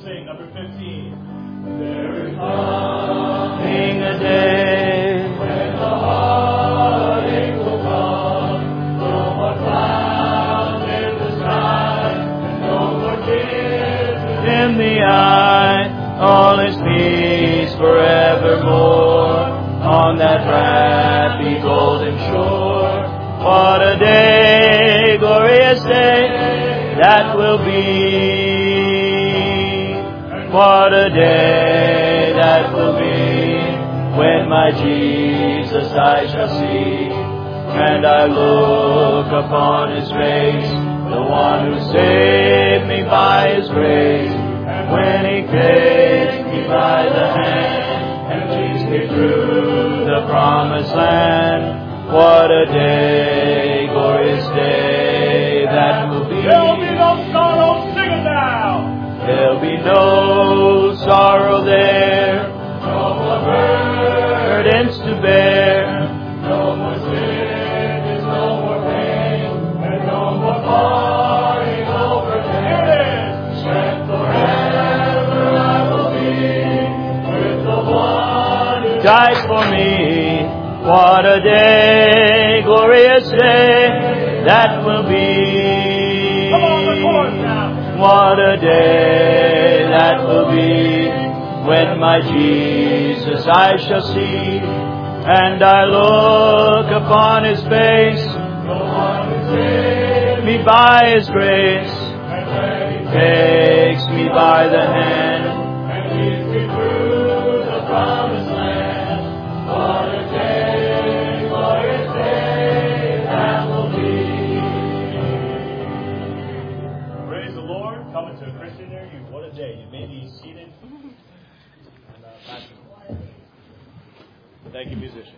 sing number 15. There is coming a day when the heartache will come. No more clouds in the sky, and no more tears in the eye. All is peace forevermore on that happy golden shore. What a day, glorious day that will be. What a day that will be when my Jesus I shall see. And I look upon His face, the one who saved me by His grace. And when He takes me by the hand and leads me through the promised land, what a day, glorious day that will be. There'll be no sorrow, sing it now. There'll be no sorrow there, no more burdens to bear, no more sickness, no more pain, and no more parting over pain. Strength forever I will be with the one who died for me. What a day, glorious day that will be. Come on, the chorus now. What a day that will be when my Jesus I shall see. And I look upon His face, the one who saved me by His grace. And when He takes me by the hand and leads me through the promised land, what a day, glorious day that will be. Praise the Lord. Coming to a Christian near you. What a day. You may be seated. Thank you, musicians.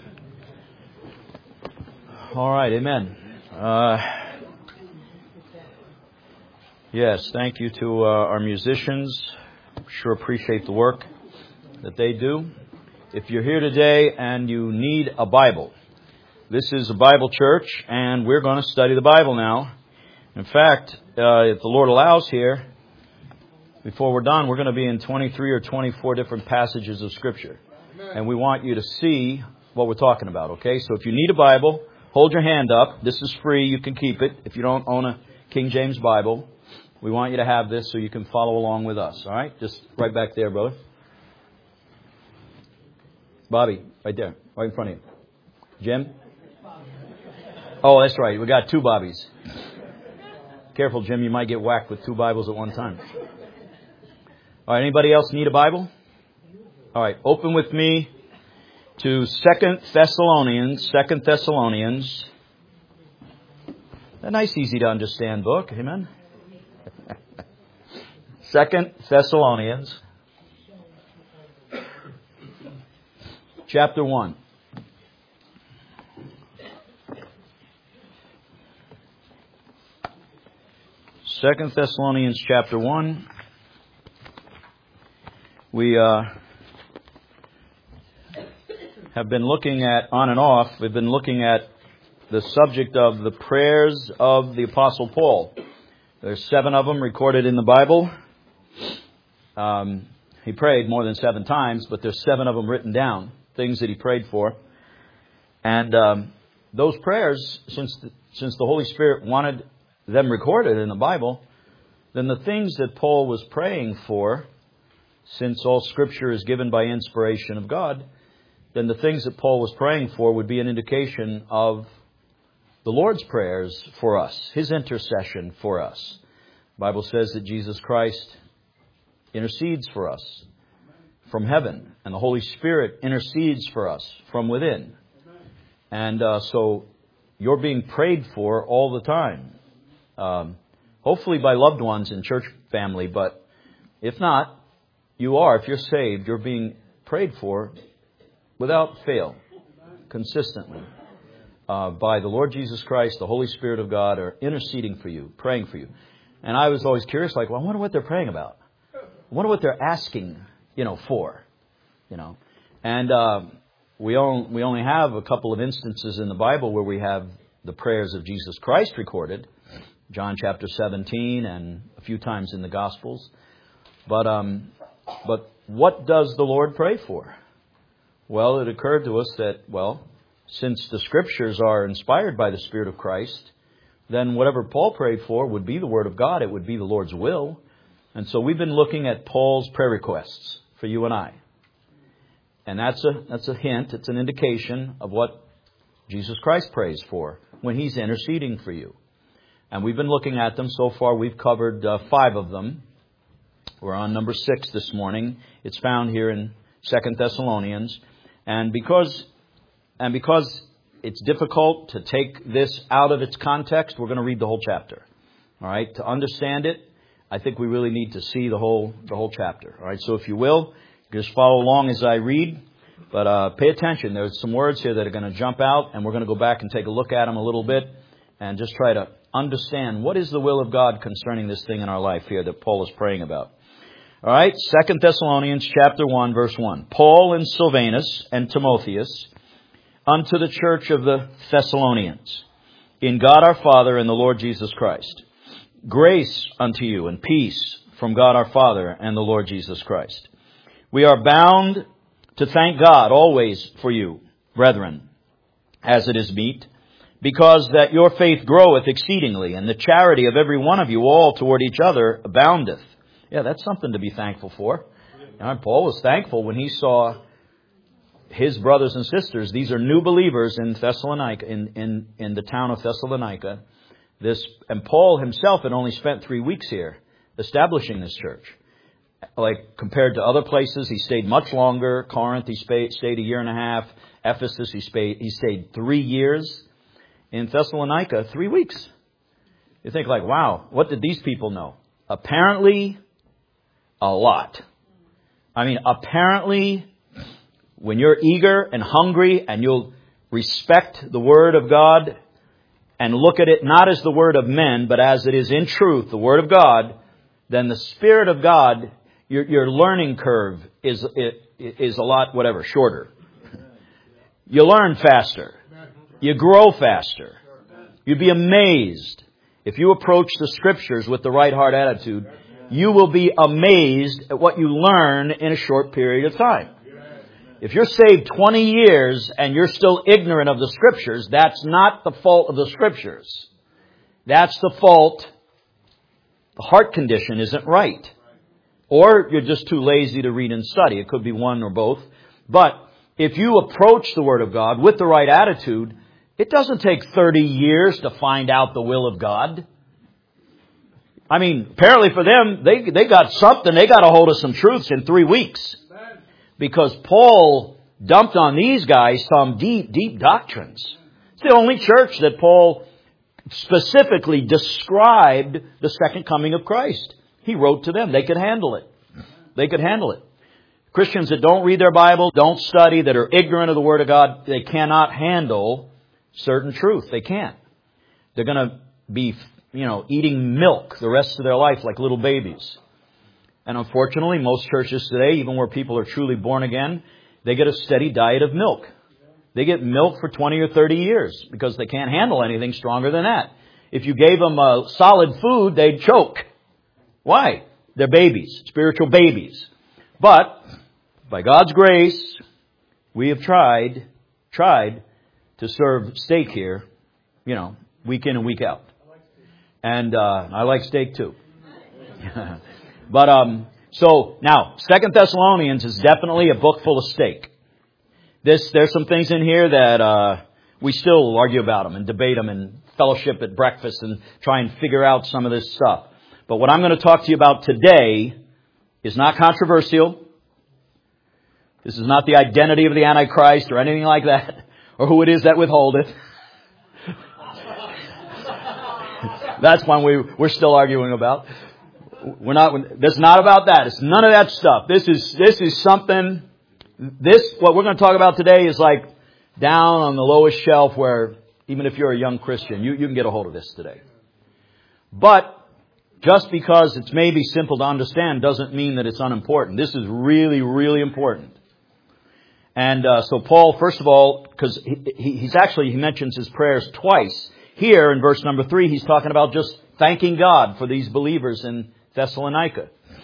All right, amen. Yes, thank you to our musicians. Sure appreciate the work that they do. If you're here today and you need a Bible, this is a Bible church, and we're going to study the Bible now. In fact, if the Lord allows here, before we're done, we're going to be in 23 or 24 different passages of Scripture. And we want you to see what we're talking about, okay? So if you need a Bible, hold your hand up. This is free. You can keep it. If you don't own a King James Bible, we want you to have this so you can follow along with us, all right? Just right back there, brother. Bobby, right there, right in front of you. Jim? Oh, that's right. We got two Bobbies. Careful, Jim. You might get whacked with two Bibles at one time. All right, anybody else need a Bible? All right, open with me to 2 Thessalonians. A nice, easy to understand book. Amen. 2 Thessalonians, chapter 1. Second Thessalonians chapter 1. We have been looking at, on and off, we've been looking at the subject of the prayers of the Apostle Paul. There's 7 of them recorded in the Bible. He prayed more than 7 times, but there's 7 of them written down, things that he prayed for. And those prayers, since the Holy Spirit wanted them recorded in the Bible, then the things that Paul was praying for, since all Scripture is given by inspiration of God, then the things that Paul was praying for would be an indication of the Lord's prayers for us, His intercession for us. The Bible says that Jesus Christ intercedes for us from heaven, and the Holy Spirit intercedes for us from within. And so you're being prayed for all the time. Hopefully by loved ones in church family, but if not, you are. If you're saved, you're being prayed for without fail, consistently, by the Lord Jesus Christ. The Holy Spirit of God are interceding for you, praying for you. And I was always curious, like, well, I wonder what they're praying about. I wonder what they're asking, for, And we only have a couple of instances in the Bible where we have the prayers of Jesus Christ recorded. John chapter 17 and a few times in the Gospels. But what does the Lord pray for? Well, it occurred to us that, since the Scriptures are inspired by the Spirit of Christ, then whatever Paul prayed for would be the Word of God. It would be the Lord's will. And so we've been looking at Paul's prayer requests for you and I. And that's a hint, it's an indication of what Jesus Christ prays for when He's interceding for you. And we've been looking at them. So far we've covered 5 of them. We're on number 6 this morning. It's found here in 2 Thessalonians. And because it's difficult to take this out of its context, we're going to read the whole chapter. All right? To understand it, I think we really need to see the whole chapter. All right? So if you will, just follow along as I read. But pay attention. There's some words here that are going to jump out, and we're going to go back and take a look at them a little bit and just try to understand what is the will of God concerning this thing in our life here that Paul is praying about. All right, 2 Thessalonians chapter 1, verse 1. Paul and Silvanus and Timotheus unto the church of the Thessalonians, in God our Father and the Lord Jesus Christ. Grace unto you and peace from God our Father and the Lord Jesus Christ. We are bound to thank God always for you, brethren, as it is meet, because that your faith groweth exceedingly, and the charity of every one of you all toward each other aboundeth. Yeah, that's something to be thankful for. And Paul was thankful when he saw his brothers and sisters. These are new believers in Thessalonica, in the town of Thessalonica. And Paul himself had only spent 3 weeks here establishing this church. Like compared to other places, he stayed much longer. Corinth, he stayed a year and a half. Ephesus, he stayed 3 years. In Thessalonica, 3 weeks. You think like, wow, what did these people know? Apparently, a lot. I mean, apparently, when you're eager and hungry and you'll respect the Word of God and look at it not as the Word of men, but as it is in truth, the Word of God, then the Spirit of God, your learning curve is a lot, shorter. You learn faster. You grow faster. You'd be amazed. If you approach the Scriptures with the right heart attitude, you will be amazed at what you learn in a short period of time. If you're saved 20 years and you're still ignorant of the Scriptures, that's not the fault of the Scriptures. That's the fault. The heart condition isn't right. Or you're just too lazy to read and study. It could be one or both. But if you approach the Word of God with the right attitude, it doesn't take 30 years to find out the will of God. I mean, apparently for them, they got something. They got a hold of some truths in 3 weeks. Because Paul dumped on these guys some deep, deep doctrines. It's the only church that Paul specifically described the second coming of Christ. He wrote to them. They could handle it. They could handle it. Christians that don't read their Bible, don't study, that are ignorant of the Word of God, they cannot handle certain truth. They can't. They're going to be, eating milk the rest of their life like little babies. And unfortunately, most churches today, even where people are truly born again, they get a steady diet of milk. They get milk for 20 or 30 years because they can't handle anything stronger than that. If you gave them solid food, they'd choke. Why? They're babies, spiritual babies. But by God's grace, we have tried to serve steak here, week in and week out. And I like steak too. But so now, 2 Thessalonians is definitely a book full of steak. There's some things in here that we still argue about them and debate them and fellowship at breakfast and try and figure out some of this stuff. But what I'm going to talk to you about today is not controversial. This is not the identity of the Antichrist or anything like that, or who it is that withholdeth. That's one we're still arguing about. That's not about that. It's none of that stuff. This is something. What we're going to talk about today is like down on the lowest shelf where even if you're a young Christian, you can get a hold of this today. But just because it's maybe simple to understand doesn't mean that it's unimportant. This is really, really important. And so Paul, first of all, because he mentions his prayers twice. Here in verse number 3, he's talking about just thanking God for these believers in Thessalonica.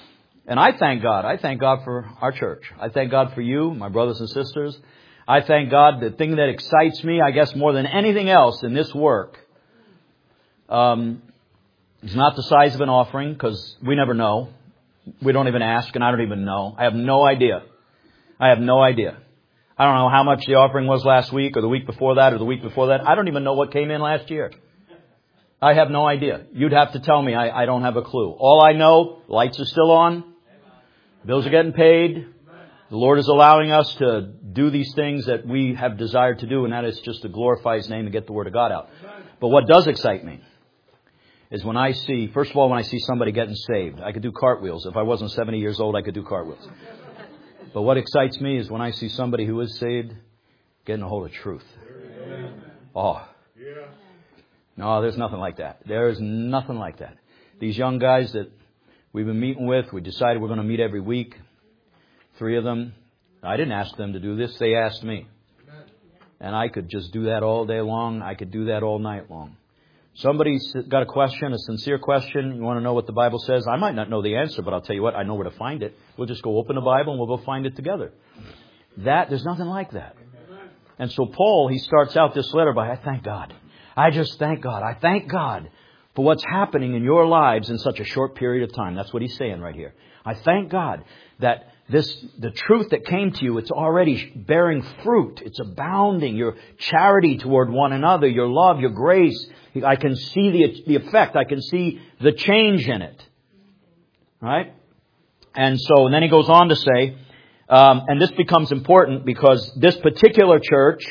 And I thank God. I thank God for our church. I thank God for you, my brothers and sisters. I thank God. The thing that excites me, I guess, more than anything else in this work, is not the size of an offering, because we never know. We don't even ask, and I don't even know. I have no idea. I have no idea. I don't know how much the offering was last week, or the week before that, or the week before that. I don't even know what came in last year. I have no idea. You'd have to tell me. I don't have a clue. All I know, lights are still on. Bills are getting paid. The Lord is allowing us to do these things that we have desired to do, and that is just to glorify His name and get the Word of God out. But what does excite me is when I see, first of all, when I see somebody getting saved. I could do cartwheels. If I wasn't 70 years old, I could do cartwheels. But what excites me is when I see somebody who is saved getting a hold of truth. Oh. No, there's nothing like that. There is nothing like that. These young guys that we've been meeting with, we decided we're going to meet every week. 3 of them. I didn't ask them to do this. They asked me. And I could just do that all day long. I could do that all night long. Somebody's got a question, a sincere question. You want to know what the Bible says? I might not know the answer, but I'll tell you what, I know where to find it. We'll just go open the Bible and we'll go find it together. There's nothing like that. And so Paul, he starts out this letter by, I thank God. I just thank God. I thank God for what's happening in your lives in such a short period of time. That's what he's saying right here. I thank God that the truth that came to you, it's already bearing fruit. It's abounding. Your charity toward one another, your love, your grace. I can see the effect. I can see the change in it. Right? And then he goes on to say, and this becomes important because this particular church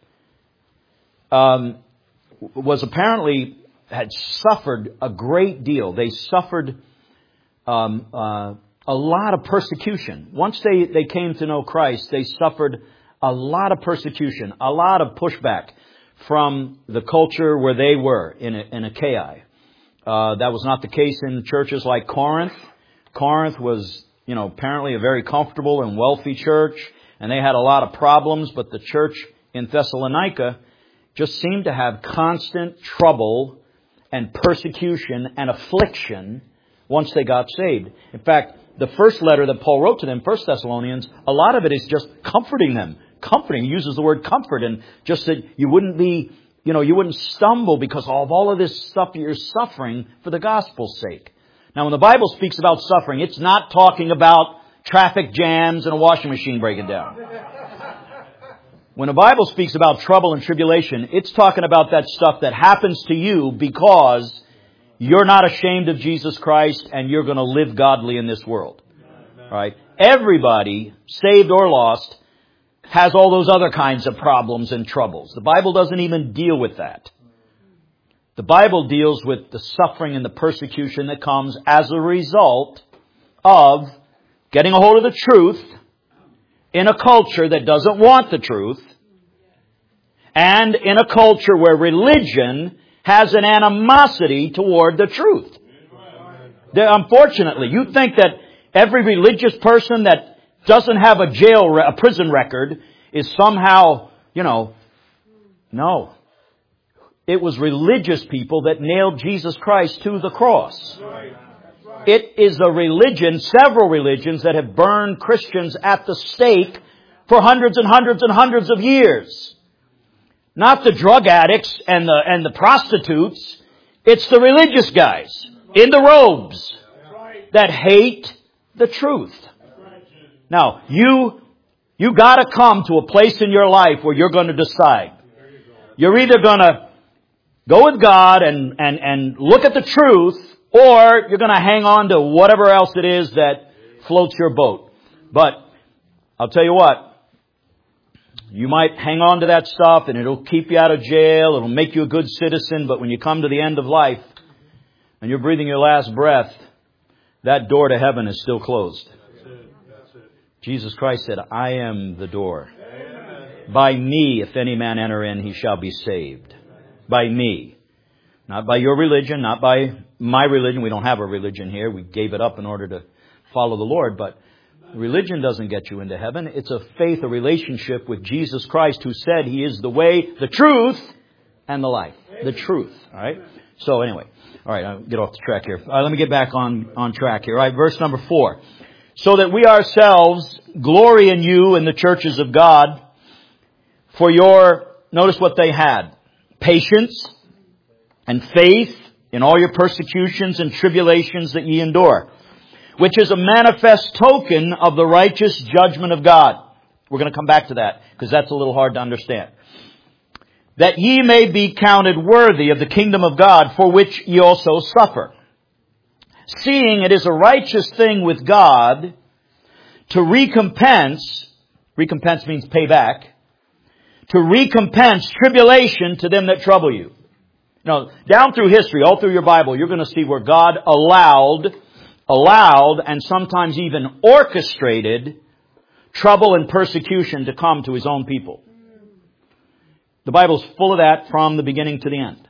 was apparently had suffered a great deal. They suffered a lot of persecution. Once they came to know Christ, they suffered a lot of persecution, a lot of pushback from the culture where they were in Achaia. That was not the case in churches like Corinth. Corinth was, apparently a very comfortable and wealthy church, and they had a lot of problems, but the church in Thessalonica just seemed to have constant trouble and persecution and affliction once they got saved. In fact, the first letter that Paul wrote to them, 1 Thessalonians, a lot of it is just comforting them. Comforting. He uses the word comfort, and just that you wouldn't be, you wouldn't stumble because of all of this stuff you're suffering for the gospel's sake. Now, when the Bible speaks about suffering, it's not talking about traffic jams and a washing machine breaking down. When the Bible speaks about trouble and tribulation, it's talking about that stuff that happens to you because you're not ashamed of Jesus Christ and you're going to live godly in this world. Right? Everybody, saved or lost, has all those other kinds of problems and troubles. The Bible doesn't even deal with that. The Bible deals with the suffering and the persecution that comes as a result of getting a hold of the truth in a culture that doesn't want the truth, and in a culture where religion has an animosity toward the truth. Unfortunately, you think that every religious person that doesn't have a prison record is somehow, no. It was religious people that nailed Jesus Christ to the cross. It is a religion, several religions that have burned Christians at the stake for hundreds and hundreds and hundreds of years. Not the drug addicts and the prostitutes. It's the religious guys in the robes that hate the truth. Now, you got to come to a place in your life where you're going to decide. You're either going to go with God and look at the truth, or you're going to hang on to whatever else it is that floats your boat. But I'll tell you what, you might hang on to that stuff and it'll keep you out of jail, it'll make you a good citizen, but when you come to the end of life and you're breathing your last breath, that door to heaven is still closed. Jesus Christ said, I am the door. By me, if any man enter in, he shall be saved. By me. Not by your religion, not by my religion. We don't have a religion here. We gave it up in order to follow the Lord. But religion doesn't get you into heaven. It's a faith, a relationship with Jesus Christ, who said He is the way, the truth, and the life. The truth. All right? So anyway. All right, I'll get off the track here. Let me get back on track here. All right, verse number 4. so that we ourselves glory in you in the churches of God for your, notice what they had, patience and faith in all your persecutions and tribulations that ye endure, which is a manifest token of the righteous judgment of God. We're going to come back to that, because that's a little hard to understand. That ye may be counted worthy of the kingdom of God, for which ye also suffer. Seeing it is a righteous thing with God to recompense means pay back, to recompense tribulation to them that trouble you. Now, down through history, all through your Bible, you're going to see where God allowed, and sometimes even orchestrated trouble and persecution to come to His own people. The Bible's full of that from the beginning to the end.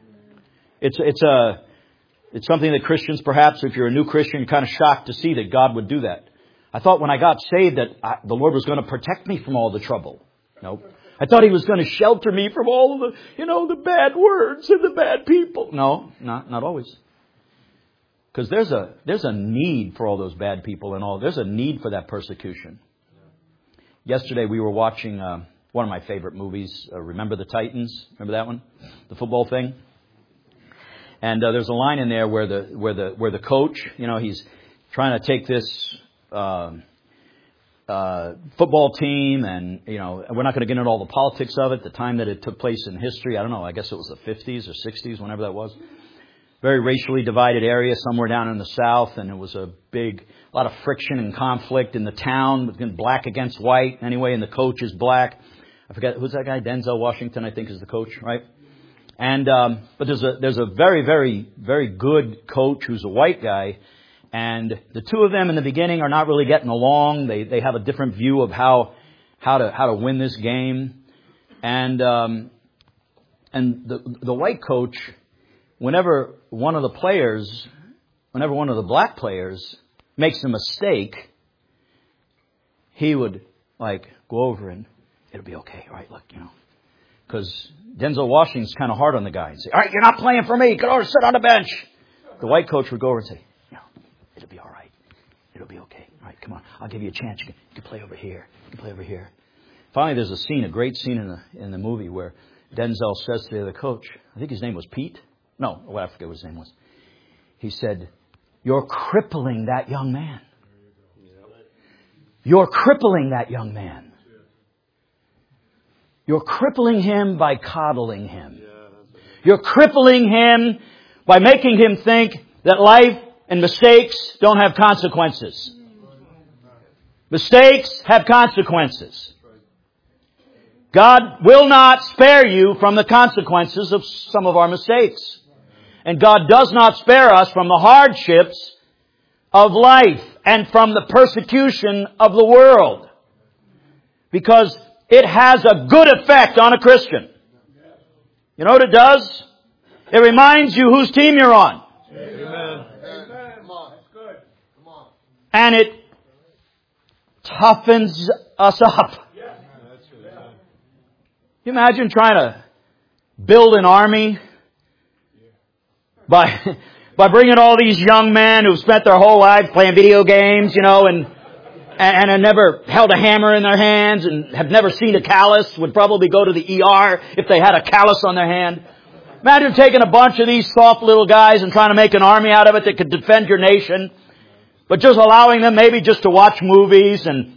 It's something that Christians, perhaps, if you're a new Christian, you're kind of shocked to see that God would do that. I thought when I got saved that the Lord was going to protect me from all the trouble. Nope. I thought He was going to shelter me from all of the bad words and the bad people. No, not always. Because there's a need for all those bad people and all. There's a need for that persecution. Yesterday we were watching one of my favorite movies, Remember the Titans. Remember that one? The football thing. And there's a line in there where the coach, he's trying to take this football team, and we're not going to get into all the politics of it. The time that it took place in history, I don't know. I guess it was the 50s or 60s, whenever that was. Very racially divided area somewhere down in the South, and it was a lot of friction and conflict in the town, black against white. Anyway, and the coach is black. I forget who's that guy. Denzel Washington, I think, is the coach, right? And but there's a very, very, very good coach who's a white guy, and the two of them in the beginning are not really getting along. They have a different view of how to win this game, and the white coach, whenever one of the black players makes a mistake, he would go over and it'll be okay, all right? Look, because Denzel Washington's kind of hard on the guy and say, all right, you're not playing for me. Go over, sit on the bench. The white coach would go over and say, it'll be all right. It'll be okay. All right, come on. I'll give you a chance. You can play over here. You can play over here. Finally, there's a great scene in the movie where Denzel says to the other coach, I think his name was Pete. No, I forget what his name was. He said, you're crippling that young man. You're crippling that young man. You're crippling him by coddling him. You're crippling him by making him think that life and mistakes don't have consequences. Mistakes have consequences. God will not spare you from the consequences of some of our mistakes. And God does not spare us from the hardships of life and from the persecution of the world. Because it has a good effect on a Christian. You know what it does? It reminds you whose team you're on. Amen. And it toughens us up. You imagine trying to build an army by bringing all these young men who've spent their whole lives playing video games, and have never held a hammer in their hands and have never seen a callus, would probably go to the ER if they had a callus on their hand. Imagine taking a bunch of these soft little guys and trying to make an army out of it that could defend your nation, but just allowing them maybe just to watch movies and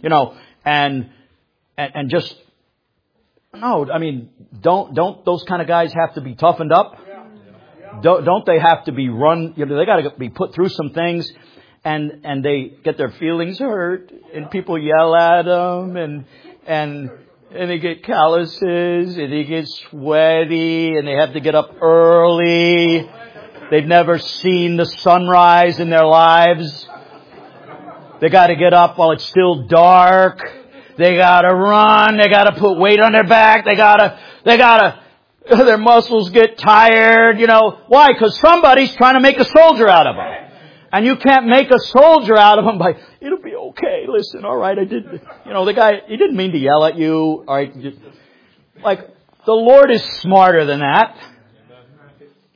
just, no, I mean, don't those kind of guys have to be toughened up? Don't they have to be run, they got to be put through some things, and they get their feelings hurt, and people yell at them, and they get calluses, and they get sweaty, and they have to get up early. They've never seen the sunrise in their lives. They got to get up while it's still dark. They got to run. They got to put weight on their back. They got to, their muscles get tired, Why? Because somebody's trying to make a soldier out of them. And you can't make a soldier out of them by, it'll be okay. Listen, all right, I did, the guy, he didn't mean to yell at you. All right, the Lord is smarter than that.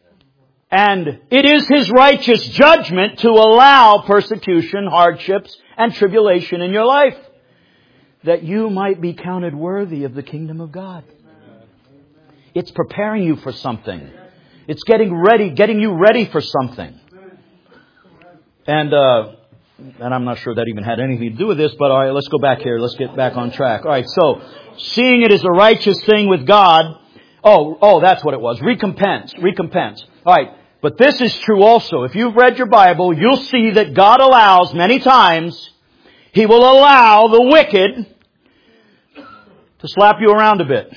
And it is His righteous judgment to allow persecution, hardships, and tribulation in your life, that you might be counted worthy of the kingdom of God. It's preparing you for something. It's getting you ready for something. And I'm not sure that even had anything to do with this, but all right, let's go back here. Let's get back on track. All right, so seeing it as a righteous thing with God. Oh, that's what it was. Recompense. All right, but this is true also. If you've read your Bible, you'll see that God allows many times, He will allow the wicked to slap you around a bit.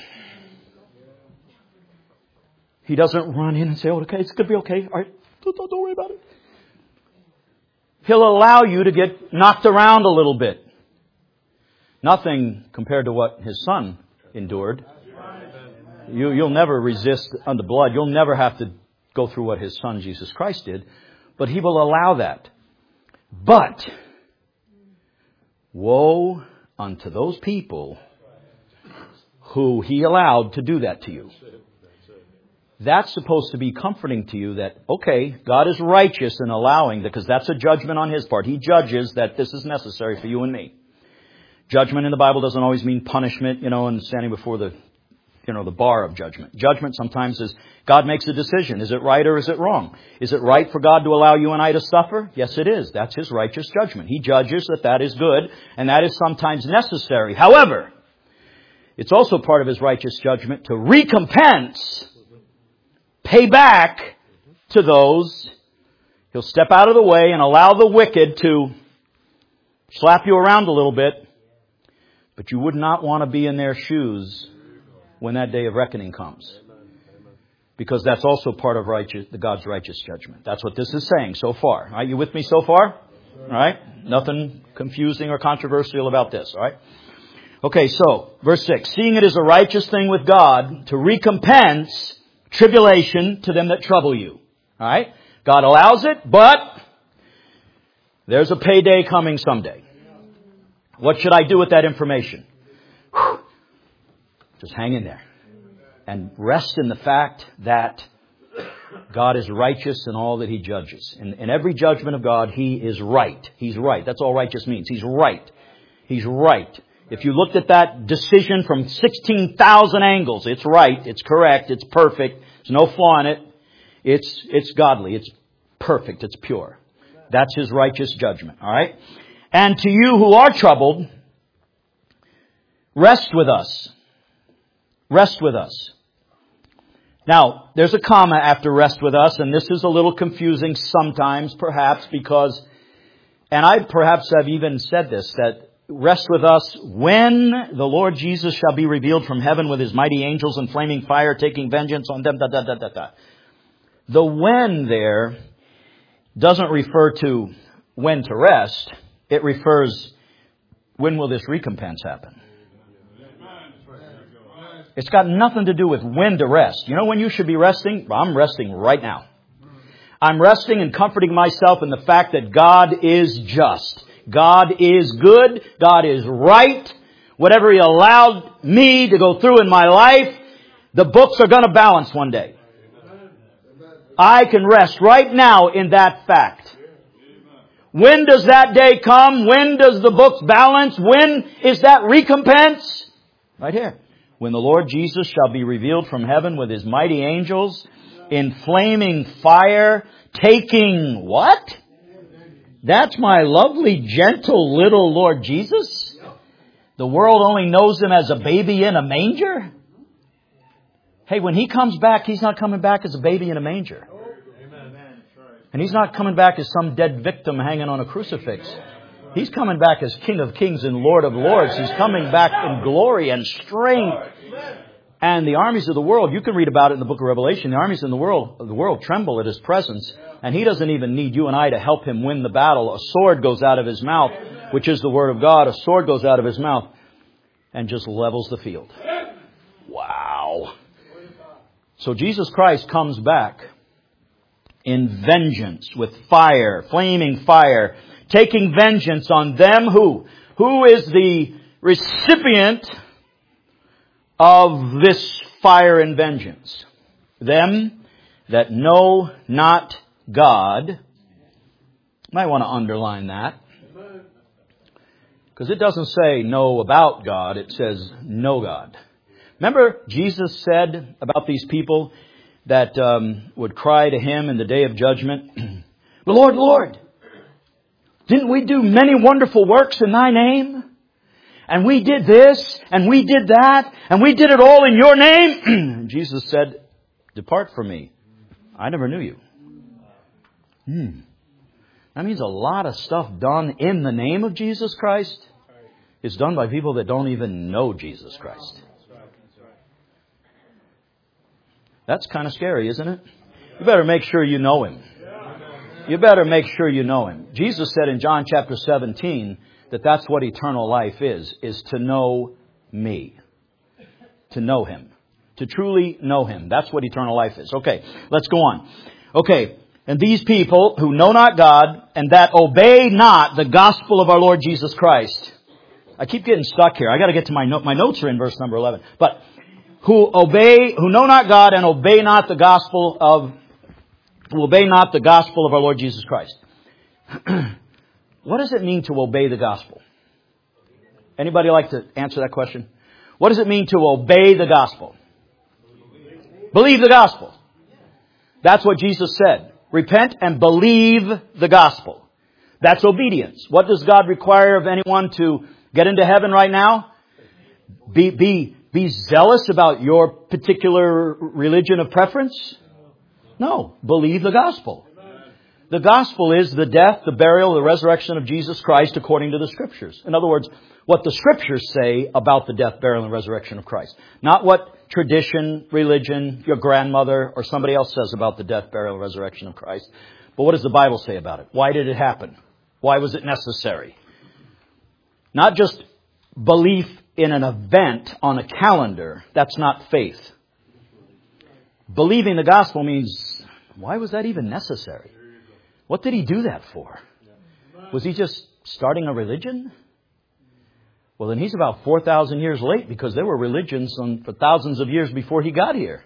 He doesn't run in and say, okay, it's going to be okay. All right, don't worry about it. He'll allow you to get knocked around a little bit. Nothing compared to what His Son endured. You'll never resist under blood. You'll never have to go through what His Son, Jesus Christ, did. But He will allow that. But woe unto those people who He allowed to do that to you. That's supposed to be comforting to you that, okay, God is righteous in allowing, because that's a judgment on His part. He judges that this is necessary for you and me. Judgment in the Bible doesn't always mean punishment, and standing before the bar of judgment. Judgment sometimes is God makes a decision. Is it right or is it wrong? Is it right for God to allow you and I to suffer? Yes, it is. That's His righteous judgment. He judges that is good, and that is sometimes necessary. However, it's also part of His righteous judgment to recompense, pay back to those. He'll step out of the way and allow the wicked to slap you around a little bit. But you would not want to be in their shoes when that day of reckoning comes. Because that's also part of God's righteous judgment. That's what this is saying so far. Are you with me so far? All right? Nothing confusing or controversial about this. All right? Okay, so verse 6. Seeing it is a righteous thing with God to recompense tribulation to them that trouble you. All right? God allows it, but there's a payday coming someday. What should I do with that information? Just hang in there and rest in the fact that God is righteous in all that He judges. In every judgment of God, He is right. He's right. That's all righteous means. He's right. He's right. If you looked at that decision from 16,000 angles, it's right, it's correct, it's perfect, there's no flaw in it. It's godly, it's perfect, it's pure. That's His righteous judgment, all right? And to you who are troubled, rest with us. Rest with us. Now, there's a comma after rest with us, and this is a little confusing sometimes, perhaps, because, and I perhaps have even said this, that rest with us when the Lord Jesus shall be revealed from heaven with His mighty angels in flaming fire, taking vengeance on them, The when there doesn't refer to when to rest. It refers, when will this recompense happen? It's got nothing to do with when to rest. You know when you should be resting? I'm resting right now. I'm resting and comforting myself in the fact that God is just. God is good. God is right. Whatever He allowed me to go through in my life, the books are going to balance one day. I can rest right now in that fact. When does that day come? When does the books balance? When is that recompense? Right here. When the Lord Jesus shall be revealed from heaven with His mighty angels in flaming fire, taking what? That's my lovely, gentle little Lord Jesus? The world only knows Him as a baby in a manger? Hey, when He comes back, He's not coming back as a baby in a manger. And He's not coming back as some dead victim hanging on a crucifix. He's coming back as King of Kings and Lord of Lords. He's coming back in glory and strength. And the armies of the world, you can read about it in the book of Revelation, the armies in the world tremble at His presence. And He doesn't even need you and I to help Him win the battle. A sword goes out of His mouth, which is the Word of God. A sword goes out of His mouth and just levels the field. Wow. So Jesus Christ comes back in vengeance with fire, flaming fire, taking vengeance on them who is the recipient of this fire and vengeance. Them that know not God. Might want to underline that. Because it doesn't say know about God, it says know God. Remember Jesus said about these people that would cry to Him in the day of judgment, Lord, Lord, didn't we do many wonderful works in Thy name? And we did this, and we did that, and we did it all in Your name. Jesus said, depart from me. I never knew you. That means a lot of stuff done in the name of Jesus Christ is done by people that don't even know Jesus Christ. That's kind of scary, isn't it? You better make sure you know Him. You better make sure you know Him. Jesus said in John chapter 17 that that's what eternal life is to know me. To know Him. To truly know Him. That's what eternal life is. Okay, let's go on. Okay, and these people who know not God and that obey not the gospel of our Lord Jesus Christ. I keep getting stuck here. I got to get to my notes are in verse number 11. But who know not God and obey not the gospel of our Lord Jesus Christ. What does it mean to obey the gospel? Anybody like to answer that question? What does it mean to obey the gospel? Believe the gospel. That's what Jesus said. Repent and believe the gospel. That's obedience. What does God require of anyone to get into heaven right now? Be zealous about your particular religion of preference? No. Believe the gospel. The gospel is the death, the burial, the resurrection of Jesus Christ according to the Scriptures. In other words, what the Scriptures say about the death, burial, and resurrection of Christ. Not what tradition, religion, your grandmother, or somebody else says about the death, burial, and resurrection of Christ. But what does the Bible say about it? Why did it happen? Why was it necessary? Not just belief in an event on a calendar. That's not faith. Believing the gospel means, why was that even necessary? What did He do that for? Was He just starting a religion? Well, then He's about 4,000 years late because there were religions for thousands of years before He got here.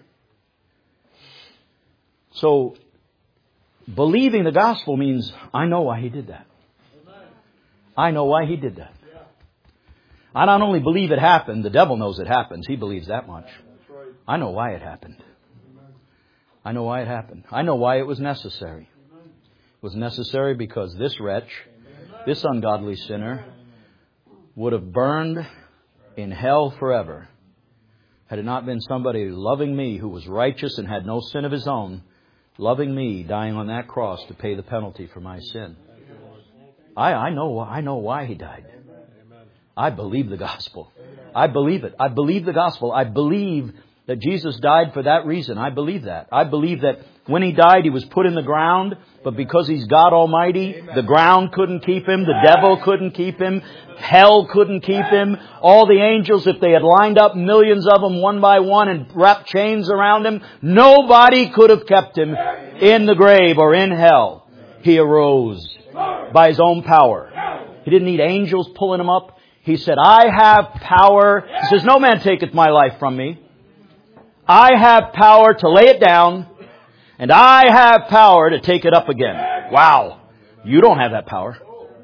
So, believing the gospel means, I know why He did that. I know why He did that. I not only believe it happened, the devil knows it happens. He believes that much. I know why it happened. I know why it happened. I know why it was necessary. It was necessary because this wretch, this ungodly sinner, would have burned in hell forever had it not been somebody loving me who was righteous and had no sin of his own, loving me, dying on that cross to pay the penalty for my sin. I know why He died. I believe the gospel. I believe it. I believe the gospel. I believe that Jesus died for that reason. I believe that. I believe that when He died, He was put in the ground, but because He's God Almighty, the ground couldn't keep Him, the devil couldn't keep Him, hell couldn't keep Him. All the angels, if they had lined up millions of them one by one and wrapped chains around Him, nobody could have kept Him in the grave or in hell. He arose by His own power. He didn't need angels pulling Him up. He said, I have power. He says, no man taketh my life from me. I have power to lay it down, and I have power to take it up again. Wow. You don't have that power.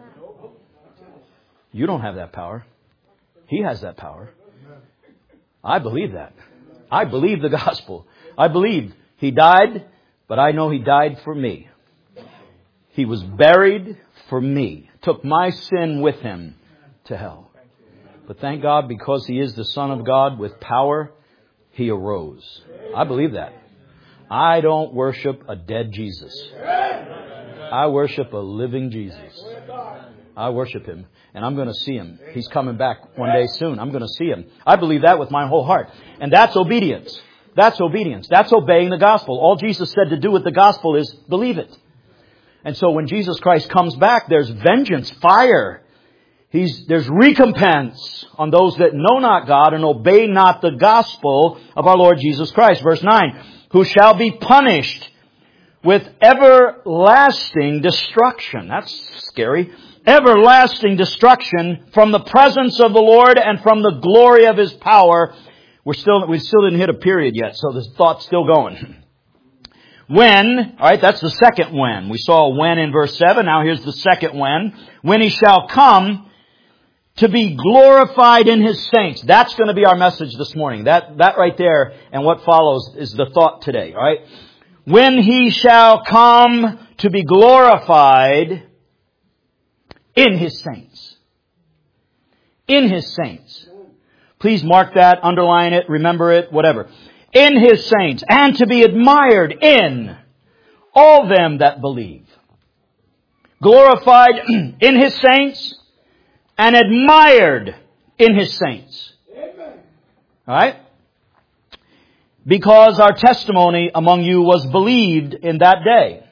You don't have that power. He has that power. I believe that. I believe the gospel. I believe He died, but I know He died for me. He was buried for me. Took my sin with Him to hell. But thank God, because He is the Son of God with power, He arose. I believe that. I don't worship a dead Jesus. I worship a living Jesus. I worship Him. And I'm going to see Him. He's coming back one day soon. I'm going to see Him. I believe that with my whole heart. And that's obedience. That's obedience. That's obeying the gospel. All Jesus said to do with the gospel is believe it. And so when Jesus Christ comes back, there's vengeance, fire. There's recompense on those that know not God and obey not the gospel of our Lord Jesus Christ. Verse 9, who shall be punished with everlasting destruction. That's scary. Everlasting destruction from the presence of the Lord and from the glory of His power. We still didn't hit a period yet, so the thought's still going. When, alright, that's the second when. We saw when in verse 7, now here's the second when. When He shall come to be glorified in His saints. That's going to be our message this morning. That right there and what follows is the thought today, all right? When He shall come to be glorified in His saints. In His saints. Please mark that, underline it, remember it, whatever. In His saints, and to be admired in all them that believe. Glorified in His saints and admired in His saints. All right? Because our testimony among you was believed in that day.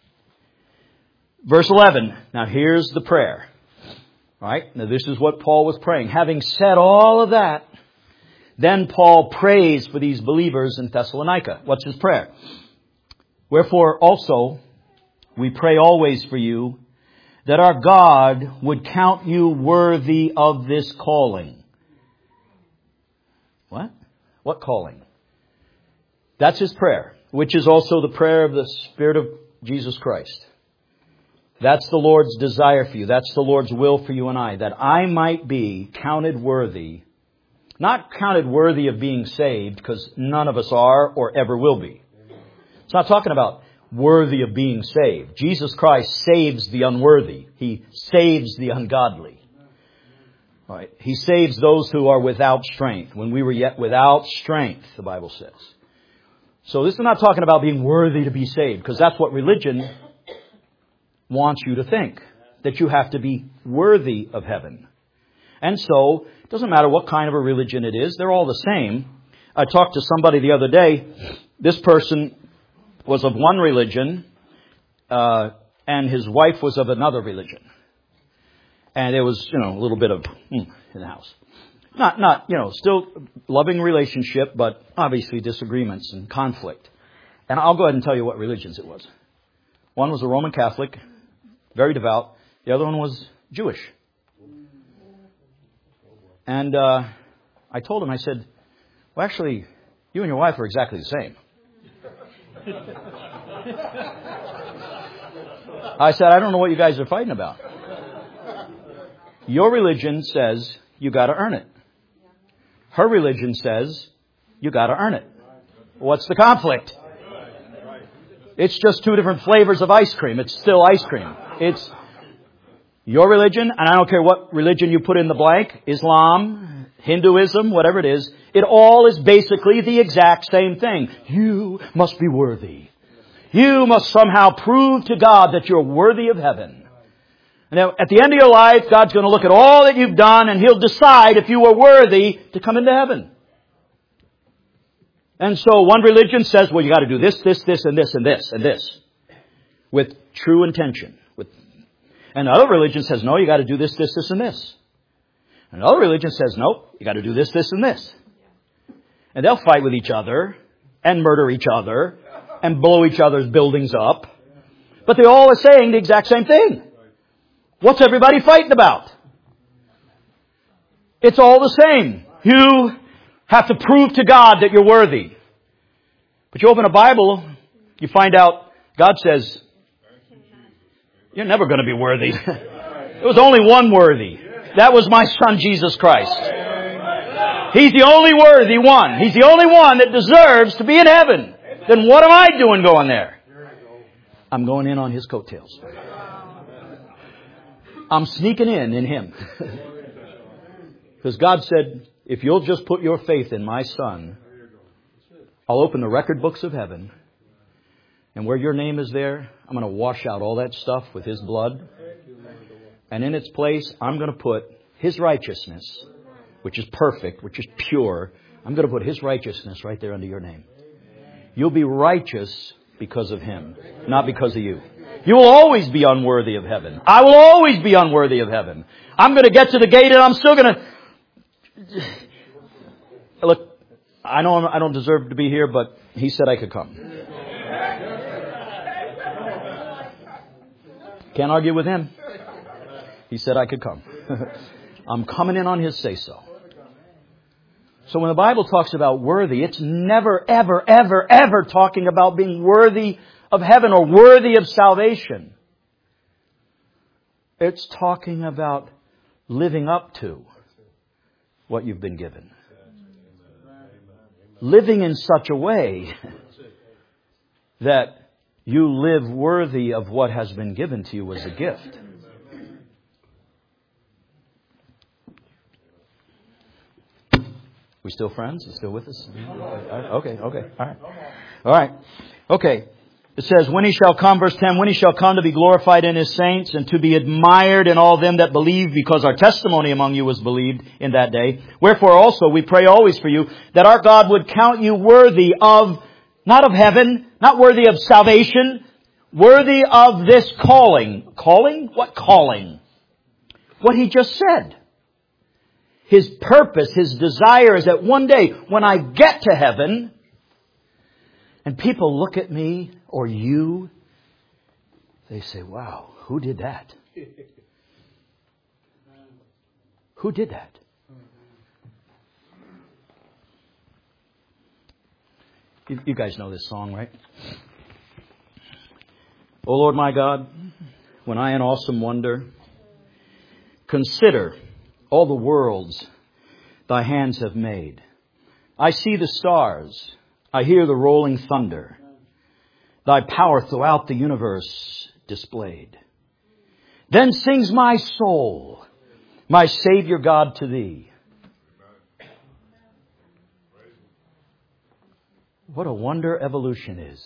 Verse 11. Now here's the prayer. All right? Now this is what Paul was praying. Having said all of that, then Paul prays for these believers in Thessalonica. What's his prayer? Wherefore also we pray always for you, that our God would count you worthy of this calling. What? What calling? That's his prayer, which is also the prayer of the Spirit of Jesus Christ. That's the Lord's desire for you. That's the Lord's will for you and I, that I might be counted worthy. Not counted worthy of being saved, because none of us are or ever will be. It's not talking about worthy of being saved. Jesus Christ saves the unworthy. He saves the ungodly. All right. He saves those who are without strength. When we were yet without strength, the Bible says. So this is not talking about being worthy to be saved, because that's what religion wants you to think. That you have to be worthy of heaven. And so, it doesn't matter what kind of a religion it is. They're all the same. I talked to somebody the other day. This person was of one religion, and his wife was of another religion. And there was, a little bit of in the house. Not, still loving relationship, but obviously disagreements and conflict. And I'll go ahead and tell you what religions it was. One was a Roman Catholic, very devout. The other one was Jewish. And I told him, I said, well, actually, you and your wife are exactly the same. I said, I don't know what you guys are fighting about. Your religion says you got to earn it. Her religion says you got to earn it. What's the conflict? It's just two different flavors of ice cream. It's still ice cream. It's your religion, and I don't care what religion you put in the blank, Islam, Hinduism, whatever it is, it all is basically the exact same thing. You must be worthy. You must somehow prove to God that you're worthy of heaven. And at the end of your life, God's going to look at all that you've done and He'll decide if you were worthy to come into heaven. And so one religion says, well, you got to do this, this, this, and this, and this, and this. With true intention. And another religion says, no, you got to do this, this, this, and this. Another religion says, nope, you got to do this, this, and this. And they'll fight with each other and murder each other and blow each other's buildings up. But they all are saying the exact same thing. What's everybody fighting about? It's all the same. You have to prove to God that you're worthy. But you open a Bible, you find out God says, you're never going to be worthy. There was only one worthy. That was my Son, Jesus Christ. He's the only worthy one. He's the only one that deserves to be in heaven. Then what am I doing going there? I'm going in on His coattails. I'm sneaking in Him. Because God said, if you'll just put your faith in my Son, I'll open the record books of heaven. And where your name is there, I'm going to wash out all that stuff with His blood. And in its place, I'm going to put His righteousness, which is perfect, which is pure. I'm going to put His righteousness right there under your name. You'll be righteous because of Him, not because of you. You will always be unworthy of heaven. I will always be unworthy of heaven. I'm going to get to the gate and I'm still going to... Look, I know I don't deserve to be here, but He said I could come. Can't argue with Him. He said I could come. I'm coming in on His say-so. So when the Bible talks about worthy, it's never, ever, ever, ever talking about being worthy of heaven or worthy of salvation. It's talking about living up to what you've been given. Living in such a way that you live worthy of what has been given to you as a gift. We still friends? You still with us? Okay. All right. Okay. It says, when He shall come, verse 10, when He shall come to be glorified in His saints and to be admired in all them that believe, because our testimony among you was believed in that day. Wherefore also we pray always for you, that our God would count you worthy of, not of heaven, not worthy of salvation, worthy of this calling. Calling? What calling? What He just said. His purpose, His desire is that one day when I get to heaven and people look at me or you, they say, wow, who did that? Who did that? You guys know this song, right? O Lord my God, when I in awesome wonder consider all the worlds Thy hands have made. I see the stars. I hear the rolling thunder. Thy power throughout the universe displayed. Then sings my soul, my Savior God, to Thee. What a wonder evolution is.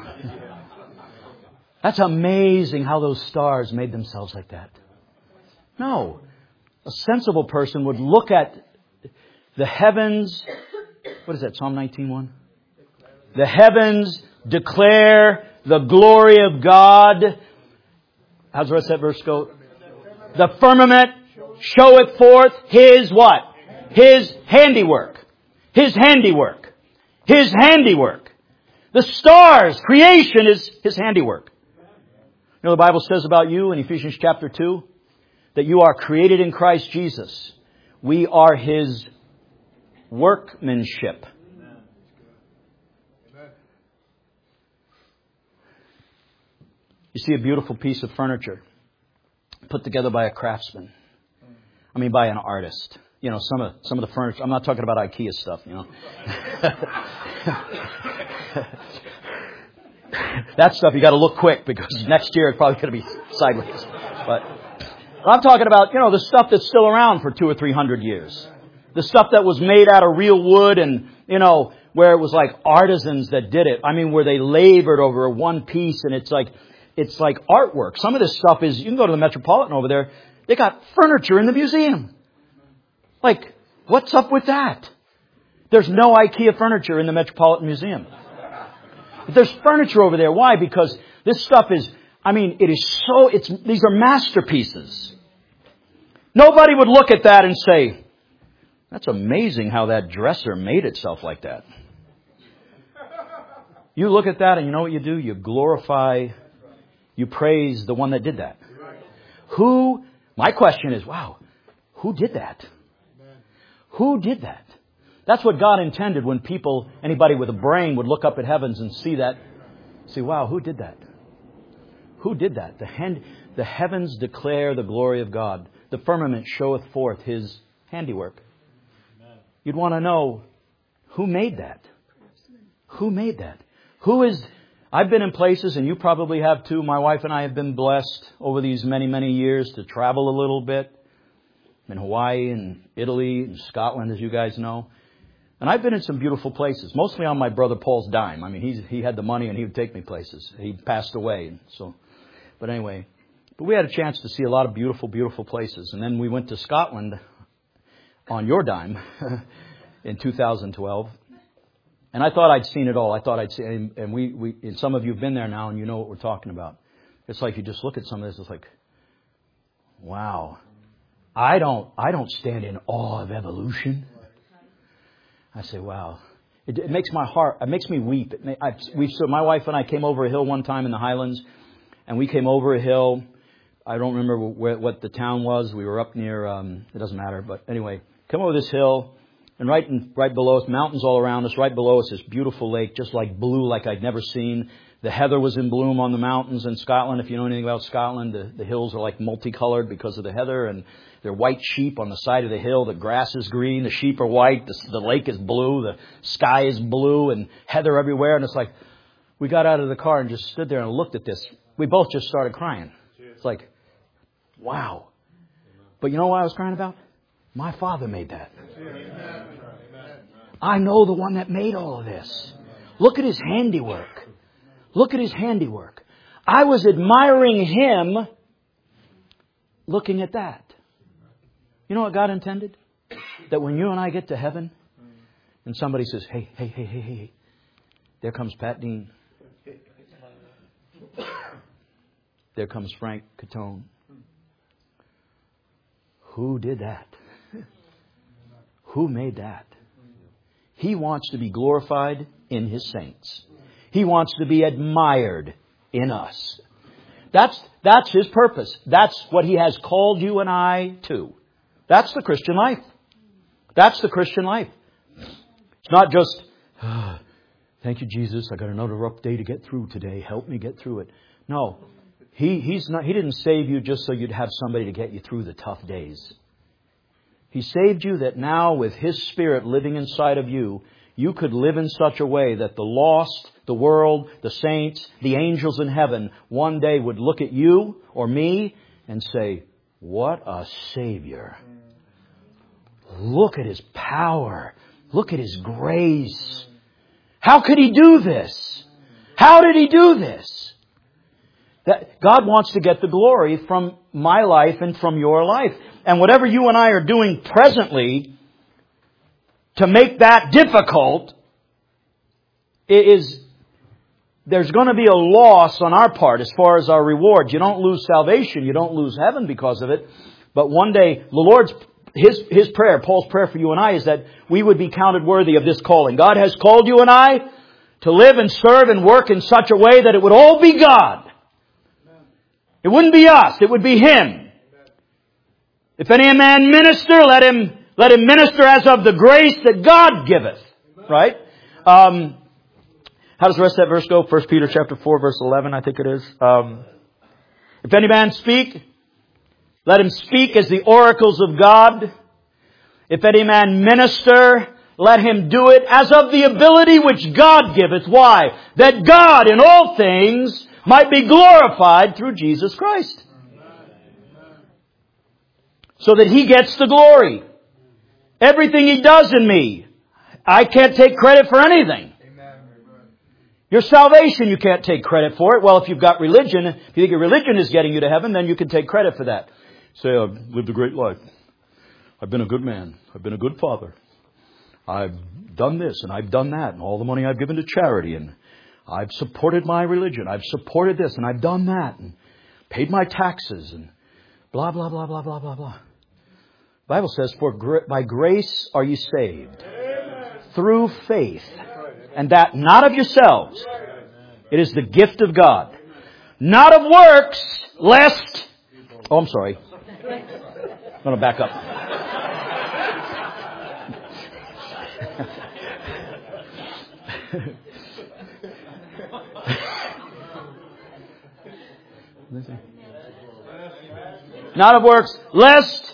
That's amazing how those stars made themselves like that. No. A sensible person would look at the heavens. What is that? Psalm 19:1? The heavens declare the glory of God. How's the rest of that verse go? The firmament showeth forth His what? His handiwork. His handiwork. His handiwork. The stars, creation is His handiwork. You know the Bible says about you in Ephesians chapter 2? That you are created in Christ Jesus. We are His workmanship. You see a beautiful piece of furniture put together by a craftsman. I mean, by an artist. You know, some of the furniture. I'm not talking about IKEA stuff, you know. That stuff you got to look quick because next year it's probably going to be sideways. But I'm talking about, you know, the stuff that's still around for 200 or 300 years. The stuff that was made out of real wood and, you know, where it was like artisans that did it. I mean, where they labored over one piece and it's like artwork. Some of this stuff is, you can go to the Metropolitan over there. They got furniture in the museum. Like, what's up with that? There's no IKEA furniture in the Metropolitan Museum. But there's furniture over there. Why? Because this stuff is, I mean, these are masterpieces. Nobody would look at that and say, that's amazing how that dresser made itself like that. You look at that and you know what you do? You glorify, you praise the one that did that. My question is, wow, who did that? Who did that? That's what God intended when anybody with a brain would look up at heavens and see that. See, wow, who did that? Who did that? The heavens declare the glory of God. The firmament showeth forth His handiwork. You'd want to know, who made that? Who made that? I've been in places, and you probably have too. My wife and I have been blessed over these many, many years to travel a little bit. In Hawaii and Italy and Scotland, as you guys know. And I've been in some beautiful places, mostly on my brother Paul's dime. I mean, he had the money and he would take me places. He passed away. But we had a chance to see a lot of beautiful, beautiful places. And then we went to Scotland on your dime in 2012. And I thought I'd seen it all. And and some of you have been there now and you know what we're talking about. It's like you just look at some of this, it's like, wow. I don't stand in awe of evolution. I say, wow. It makes it makes me weep. My wife and I came over a hill one time in the Highlands, and we came over a hill. I don't remember what the town was. We were up near, it doesn't matter. But anyway, come over this hill, And right below us, mountains all around us, right below us, this beautiful lake, just like blue, like I'd never seen. The heather was in bloom on the mountains in Scotland. If you know anything about Scotland, the hills are like multicolored because of the heather. And there are white sheep on the side of the hill. The grass is green. The sheep are white. The lake is blue. The sky is blue and heather everywhere. And it's like, we got out of the car and just stood there and looked at this. We both just started crying. It's like, wow. But you know what I was crying about? My Father made that. I know the one that made all of this. Look at His handiwork. Look at His handiwork. I was admiring Him looking at that. You know what God intended? That when you and I get to heaven and somebody says, hey, there comes Pat Dean. There comes Frank Catone. Who did that? Who made that? He wants to be glorified in His saints. He wants to be admired in us. That's His purpose. That's what He has called you and I to. That's the Christian life. That's the Christian life. It's not just, thank you, Jesus, I got another rough day to get through today. Help me get through it. No. He didn't save you just so you'd have somebody to get you through the tough days. He saved you that now with His Spirit living inside of you, you could live in such a way that the lost, the world, the saints, the angels in heaven one day would look at you or me and say, what a Savior. Look at His power. Look at His grace. How could He do this? How did He do this? That God wants to get the glory from my life and from your life. And whatever you and I are doing presently to make that difficult there's going to be a loss on our part as far as our reward. You don't lose salvation. You don't lose heaven because of it. But one day, the Lord's, His prayer, Paul's prayer for you and I is that we would be counted worthy of this calling. God has called you and I to live and serve and work in such a way that it would all be God. It wouldn't be us. It would be Him. If any man minister, let him minister as of the grace that God giveth. Right? How does the rest of that verse go? 1 Peter chapter 4, verse 11, I think it is. If any man speak, let him speak as the oracles of God. If any man minister, let him do it as of the ability which God giveth. Why? That God in all things might be glorified through Jesus Christ. So that He gets the glory. Everything He does in me, I can't take credit for anything. Your salvation, you can't take credit for it. Well, if you've got religion, if you think your religion is getting you to heaven, then you can take credit for that. Say, I've lived a great life. I've been a good man. I've been a good father. I've done this and I've done that and all the money I've given to charity and I've supported my religion. I've supported this and I've done that and paid my taxes and blah, blah, blah, blah, blah, blah, blah. The Bible says, for by grace are you saved through faith. And that not of yourselves. It is the gift of God. Not of works, lest... Oh, I'm sorry. I'm going to back up. Not of works, lest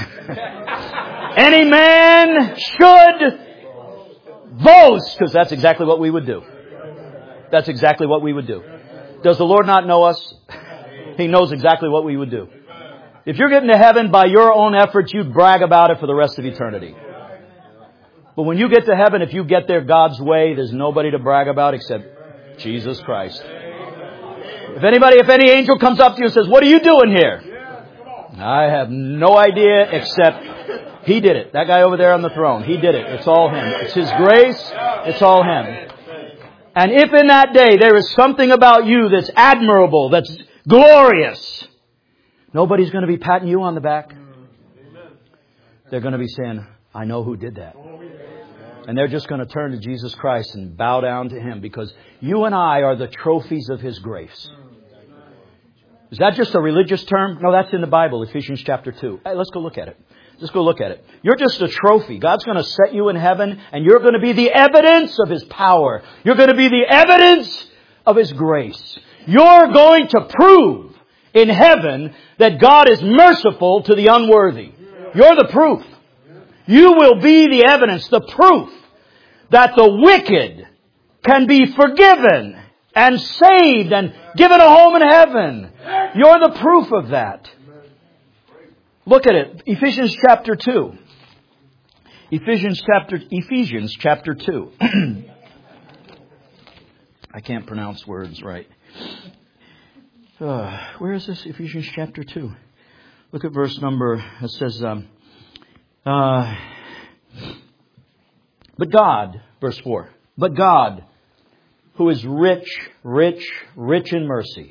any man should boast, because that's exactly what we would do. That's exactly what we would do. Does the Lord not know us? He knows exactly what we would do. If you're getting to heaven by your own efforts, you'd brag about it for the rest of eternity. But when you get to heaven, if you get there God's way, there's nobody to brag about except Jesus Christ. If any angel comes up to you and says, what are you doing here? I have no idea except He did it. That guy over there on the throne, He did it. It's all Him. It's His grace. It's all Him. And if in that day there is something about you that's admirable, that's glorious, nobody's going to be patting you on the back. They're going to be saying, I know who did that. And they're just going to turn to Jesus Christ and bow down to Him because you and I are the trophies of His grace. Is that just a religious term? No, that's in the Bible, Ephesians chapter 2. Hey, let's go look at it. Just go look at it. You're just a trophy. God's going to set you in heaven, and you're going to be the evidence of His power. You're going to be the evidence of His grace. You're going to prove in heaven that God is merciful to the unworthy. You're the proof. You will be the evidence, the proof that the wicked can be forgiven and saved and given a home in heaven. You're the proof of that. Look at it. Ephesians chapter 2. Ephesians chapter 2. I can't pronounce words right. Where is this? Ephesians chapter 2. Look at verse number, it says, but God, verse 4, but God, who is rich in mercy,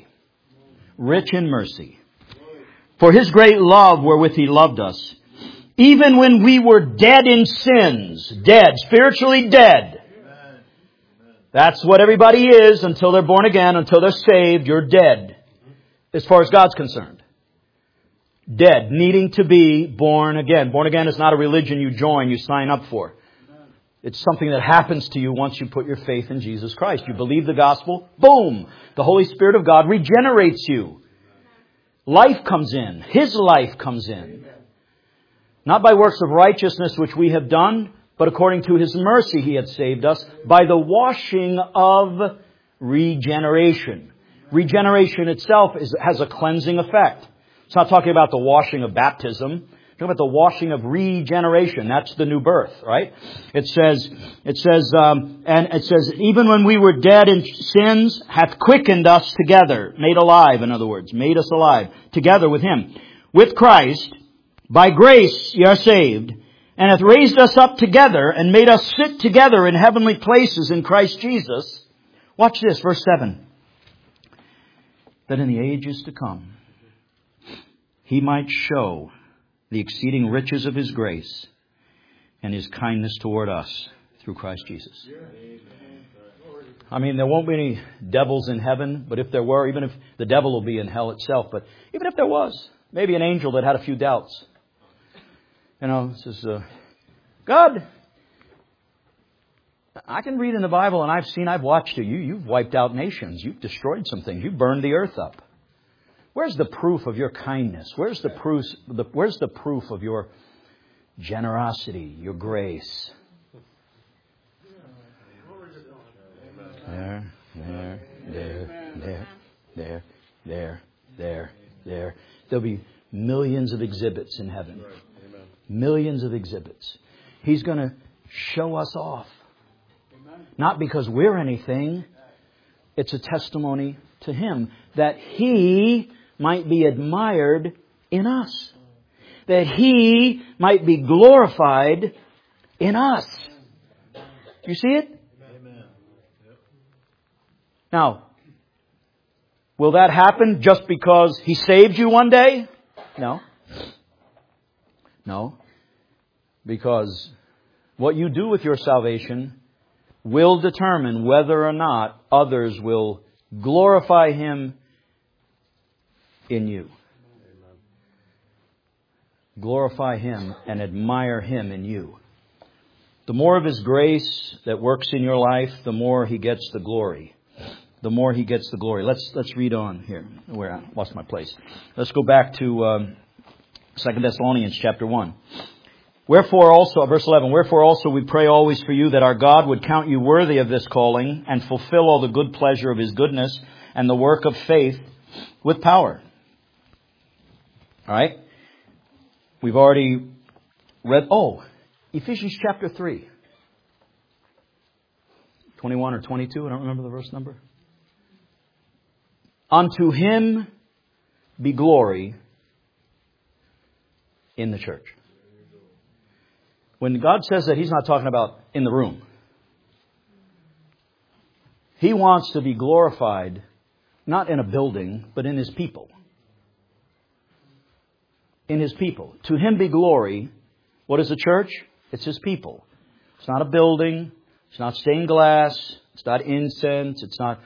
for His great love wherewith He loved us, even when we were dead in sins, spiritually dead. That's what everybody is until they're born again, until they're saved. You're dead, as far as God's concerned. Dead, needing to be born again. Born again is not a religion you join, you sign up for. It's something that happens to you once you put your faith in Jesus Christ. You believe the gospel, boom! The Holy Spirit of God regenerates you. Life comes in. His life comes in. Not by works of righteousness which we have done, but according to His mercy He had saved us by the washing of regeneration. Regeneration itself has a cleansing effect. It's not talking about the washing of baptism. It's talking about the washing of regeneration. That's the new birth, right? It says, even when we were dead in sins, hath quickened us together. Made alive, in other words. Made us alive. Together with Him. With Christ, by grace ye are saved, and hath raised us up together, and made us sit together in heavenly places in Christ Jesus. Watch this, verse 7. That in the ages to come, He might show the exceeding riches of His grace and His kindness toward us through Christ Jesus. I mean, there won't be any devils in heaven, but if there were, even if the devil will be in hell itself, but even if there was, maybe an angel that had a few doubts. It says, God, I can read in the Bible and I've watched you. You've wiped out nations. You've destroyed some things. You've burned the earth up. Where's the proof of your kindness? Where's the proof of your generosity, your grace? There. There'll be millions of exhibits in heaven. Millions of exhibits. He's going to show us off. Not because we're anything. It's a testimony to Him that He might be admired in us. That He might be glorified in us. You see it? Amen. Now, will that happen just because He saved you one day? No. No. Because what you do with your salvation will determine whether or not others will glorify Him in you. Glorify Him and admire Him in you. The more of His grace that works in your life, the more He gets the glory. The more He gets the glory. Let's read on here. Where I lost my place. Let's go back to 2 Thessalonians chapter 1. Wherefore also, verse 11, wherefore also we pray always for you that our God would count you worthy of this calling and fulfill all the good pleasure of His goodness and the work of faith with power. All right? We've already read, Ephesians chapter 3. 21 or 22, I don't remember the verse number. Unto Him be glory in the church. When God says that, He's not talking about in the room. He wants to be glorified, not in a building, but in His people. In His people. To Him be glory. What is the church? It's His people. It's not a building. It's not stained glass. It's not incense. It's not...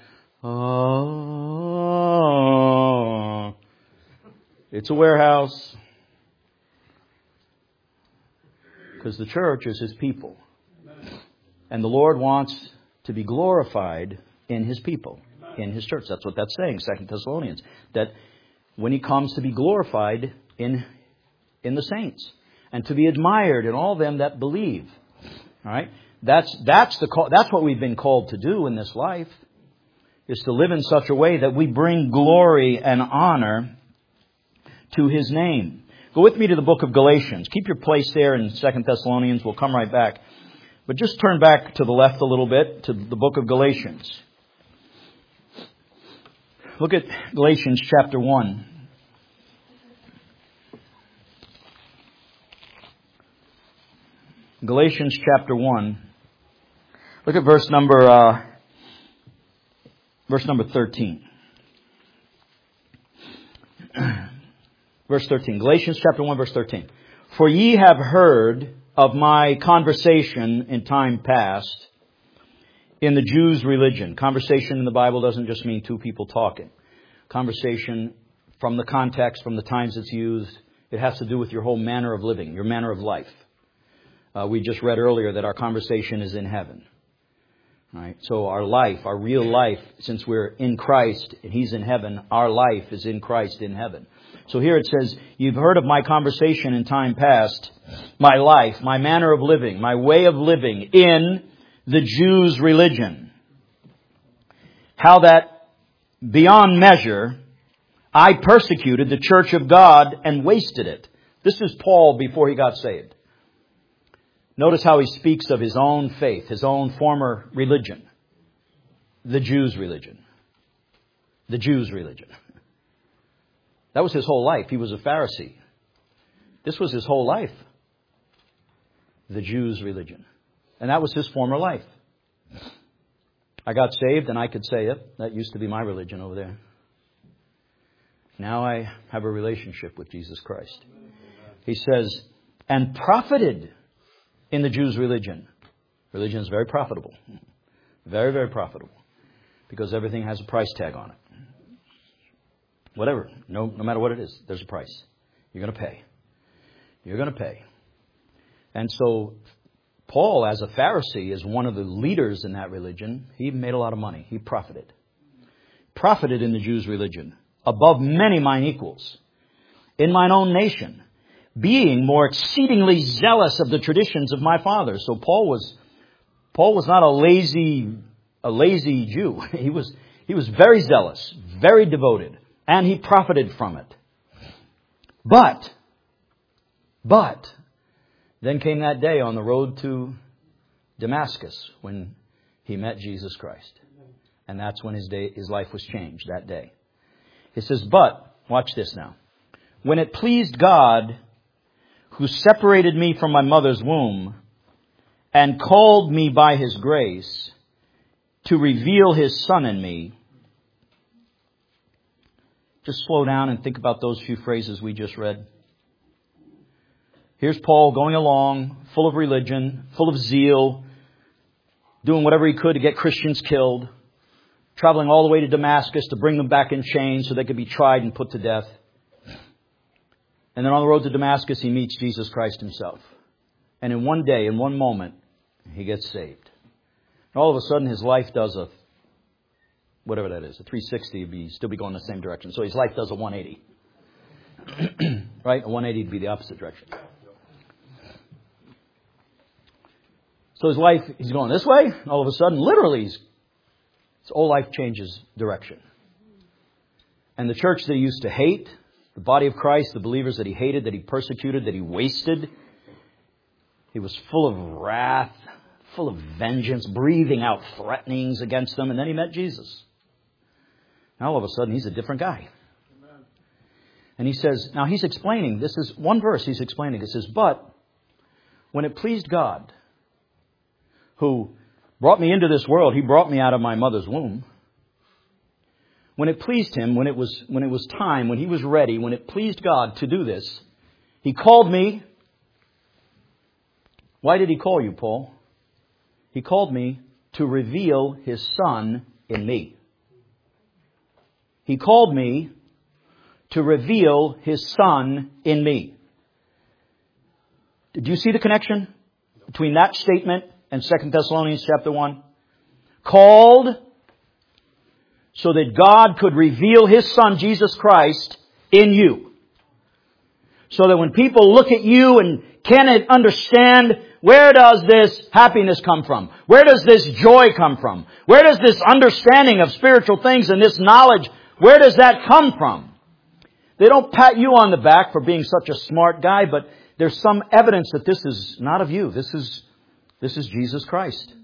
It's a warehouse. Because the church is His people. And the Lord wants to be glorified in His people, in His church. That's what that's saying, 2 Thessalonians. That when He comes to be glorified in the saints and to be admired in all them that believe. All right? That's what we've been called to do in this life, is to live in such a way that we bring glory and honor to His name. Go with me to the book of Galatians. Keep your place there in 2 Thessalonians. We'll come right back. But just turn back to the left a little bit to the book of Galatians. Look at Galatians chapter 1. Galatians chapter 1. Look at verse number 13. Verse 13. Galatians chapter 1, verse 13. For ye have heard of my conversation in time past in the Jews' religion. Conversation in the Bible doesn't just mean two people talking. Conversation, from the context, from the times it's used, it has to do with your whole manner of living, your manner of life. We just read earlier that our conversation is in heaven. Right? So our life, our real life, since we're in Christ and He's in heaven, our life is in Christ in heaven. So here it says, you've heard of my conversation in time past, my life, my manner of living, my way of living in the Jews' religion. How that beyond measure, I persecuted the church of God and wasted it. This is Paul before he got saved. Notice how he speaks of his own faith, his own former religion. The Jews' religion. The Jews' religion. That was his whole life. He was a Pharisee. This was his whole life. The Jews' religion. And that was his former life. I got saved and I could say, yep, that used to be my religion over there. Now I have a relationship with Jesus Christ. He says, and profited in the Jews' religion. Religion is very profitable. Very, very profitable. Because everything has a price tag on it. Whatever. No matter what it is, there's a price. You're going to pay. You're going to pay. And so Paul, as a Pharisee, is one of the leaders in that religion. He made a lot of money. He profited. Profited in the Jews' religion. Above many mine equals. In mine own nation. Being more exceedingly zealous of the traditions of my fathers. So Paul was not a lazy Jew. He was very zealous, very devoted, and he profited from it. But then came that day on the road to Damascus when he met Jesus Christ. And that's when his life was changed that day. It says, but, watch this now. When it pleased God, who separated me from my mother's womb and called me by His grace to reveal His Son in me. Just slow down and think about those few phrases we just read. Here's Paul going along, full of religion, full of zeal, doing whatever he could to get Christians killed, traveling all the way to Damascus to bring them back in chains so they could be tried and put to death. And then on the road to Damascus, he meets Jesus Christ Himself. And in one day, in one moment, he gets saved. And all of a sudden, his life does a 360, he'd still be going the same direction. So his life does a 180. Right? A 180 would be the opposite direction. So his life, he's going this way. And all of a sudden, literally, his whole life changes direction. And the church that he used to hate, the body of Christ, the believers that he hated, that he persecuted, that he wasted. He was full of wrath, full of vengeance, breathing out threatenings against them. And then he met Jesus. Now all of a sudden he's a different guy. Amen. And he says, now he's explaining, this is one verse he's explaining. It says, but when it pleased God, who brought me into this world, He brought me out of my mother's womb. When it pleased Him, when it was time, when He was ready, when it pleased God to do this, He called me. Why did He call you, Paul? He called me to reveal His Son in me. He called me to reveal His Son in me. Did you see the connection between that statement and 2 Thessalonians chapter 1? Called so that God could reveal His Son, Jesus Christ, in you. So that when people look at you and can't understand, where does this happiness come from? Where does this joy come from? Where does this understanding of spiritual things and this knowledge, where does that come from? They don't pat you on the back for being such a smart guy, but there's some evidence that this is not of you. This is Jesus Christ.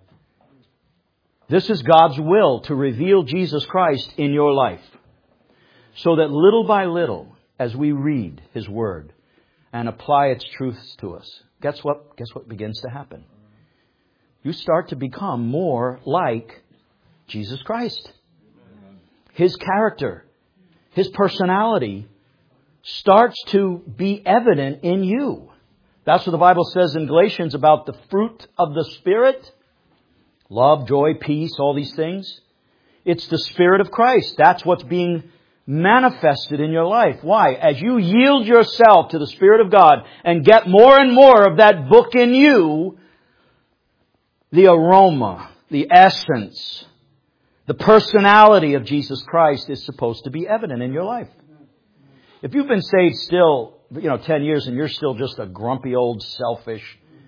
This is God's will to reveal Jesus Christ in your life. So that little by little, as we read His Word and apply its truths to us, guess what begins to happen? You start to become more like Jesus Christ. His character, His personality starts to be evident in you. That's what the Bible says in Galatians about the fruit of the Spirit. Love, joy, peace, all these things. It's the Spirit of Christ. That's what's being manifested in your life. Why? As you yield yourself to the Spirit of God and get more and more of that book in you, the aroma, the essence, the personality of Jesus Christ is supposed to be evident in your life. If you've been saved still, 10 years and you're still just a grumpy old selfish,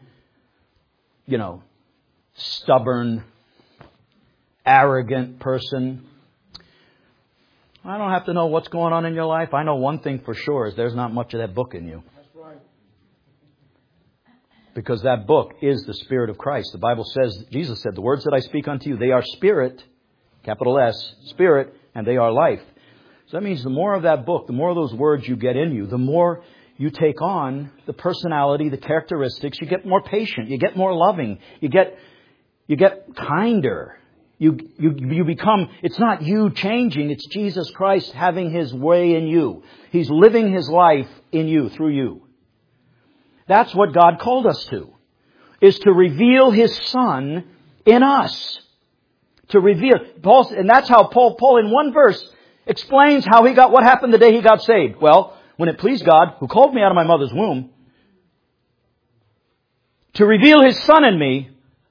stubborn, arrogant person, I don't have to know what's going on in your life. I know one thing for sure is there's not much of that book in you. That's right. Because that book is the Spirit of Christ. The Bible says, Jesus said, the words that I speak unto you, they are spirit, capital S, spirit, and they are life. So that means the more of that book, the more of those words you get in you, the more you take on the personality, the characteristics. You get more patient. You get more loving. You get kinder. You become, it's not you changing, it's Jesus Christ having His way in you. He's living His life in you, through you. That's what God called us to, is to reveal His Son in us. To reveal, and that's how Paul in one verse explains how what happened the day he got saved. Well, when it pleased God, who called me out of my mother's womb, to reveal His Son in me.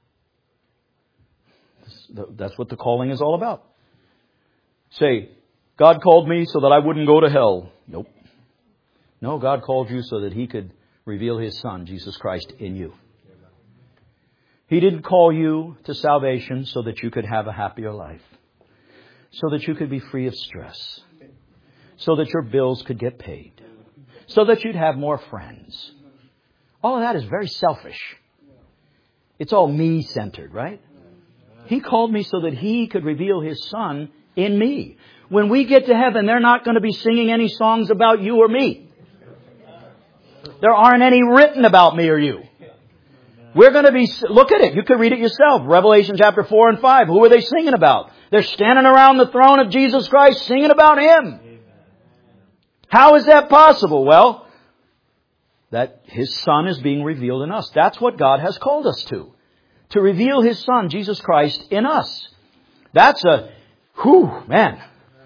That's what the calling is all about. Say, God called me so that I wouldn't go to hell. Nope. No, God called you so that He could reveal His Son, Jesus Christ, in you. He didn't call you to salvation so that you could have a happier life. So that you could be free of stress. So that your bills could get paid. So that you'd have more friends. All of that is very selfish. It's all me-centered, right? He called me so that He could reveal His Son in me. When we get to heaven, they're not going to be singing any songs about you or me. There aren't any written about me or you. We're going to be, look at it. You could read it yourself. Revelation chapter 4 and 5. Who are they singing about? They're standing around the throne of Jesus Christ singing about Him. How is that possible? Well, that His Son is being revealed in us. That's what God has called us to. To reveal His Son, Jesus Christ, in us. That's man.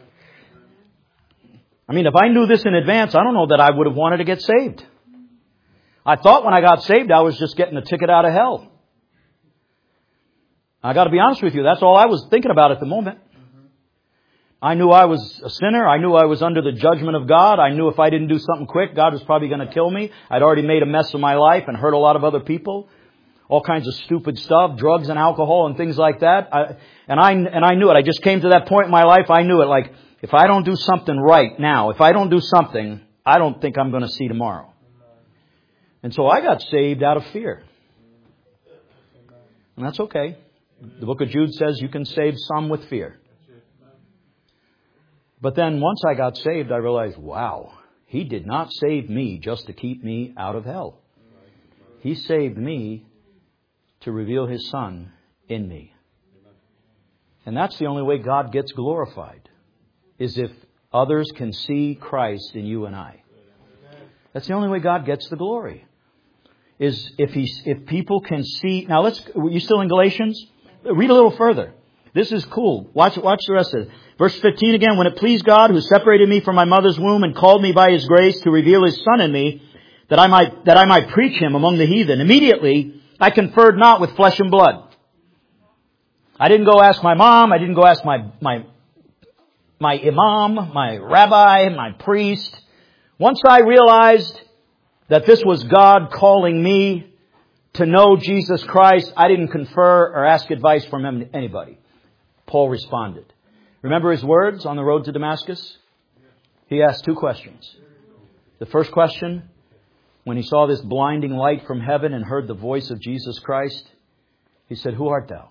I mean, if I knew this in advance, I don't know that I would have wanted to get saved. I thought when I got saved, I was just getting a ticket out of hell. I got to be honest with you, that's all I was thinking about at the moment. I knew I was a sinner. I knew I was under the judgment of God. I knew if I didn't do something quick, God was probably going to kill me. I'd already made a mess of my life and hurt a lot of other people. All kinds of stupid stuff, drugs and alcohol and things like that. I knew it. I just came to that point in my life. I knew it. Like, if I don't do something right now, if I don't do something, I don't think I'm going to see tomorrow. And so I got saved out of fear. And that's okay. The book of Jude says you can save some with fear. But then once I got saved, I realized, wow, He did not save me just to keep me out of hell. He saved me to reveal His Son in me. And that's the only way God gets glorified, is if others can see Christ in you and I. That's the only way God gets the glory. Is if people can see. Now you still in Galatians? Read a little further. This is cool. Watch the rest of it. Verse 15 again. When it pleased God, who separated me from my mother's womb and called me by His grace to reveal His Son in me, that I might preach Him among the heathen. Immediately, I conferred not with flesh and blood. I didn't go ask my mom. I didn't go ask my imam, my rabbi, my priest. Once I realized that this was God calling me to know Jesus Christ, I didn't confer or ask advice from anybody. Paul responded. Remember his words on the road to Damascus? He asked 2 questions. The first question, when he saw this blinding light from heaven and heard the voice of Jesus Christ, he said, "Who art thou?"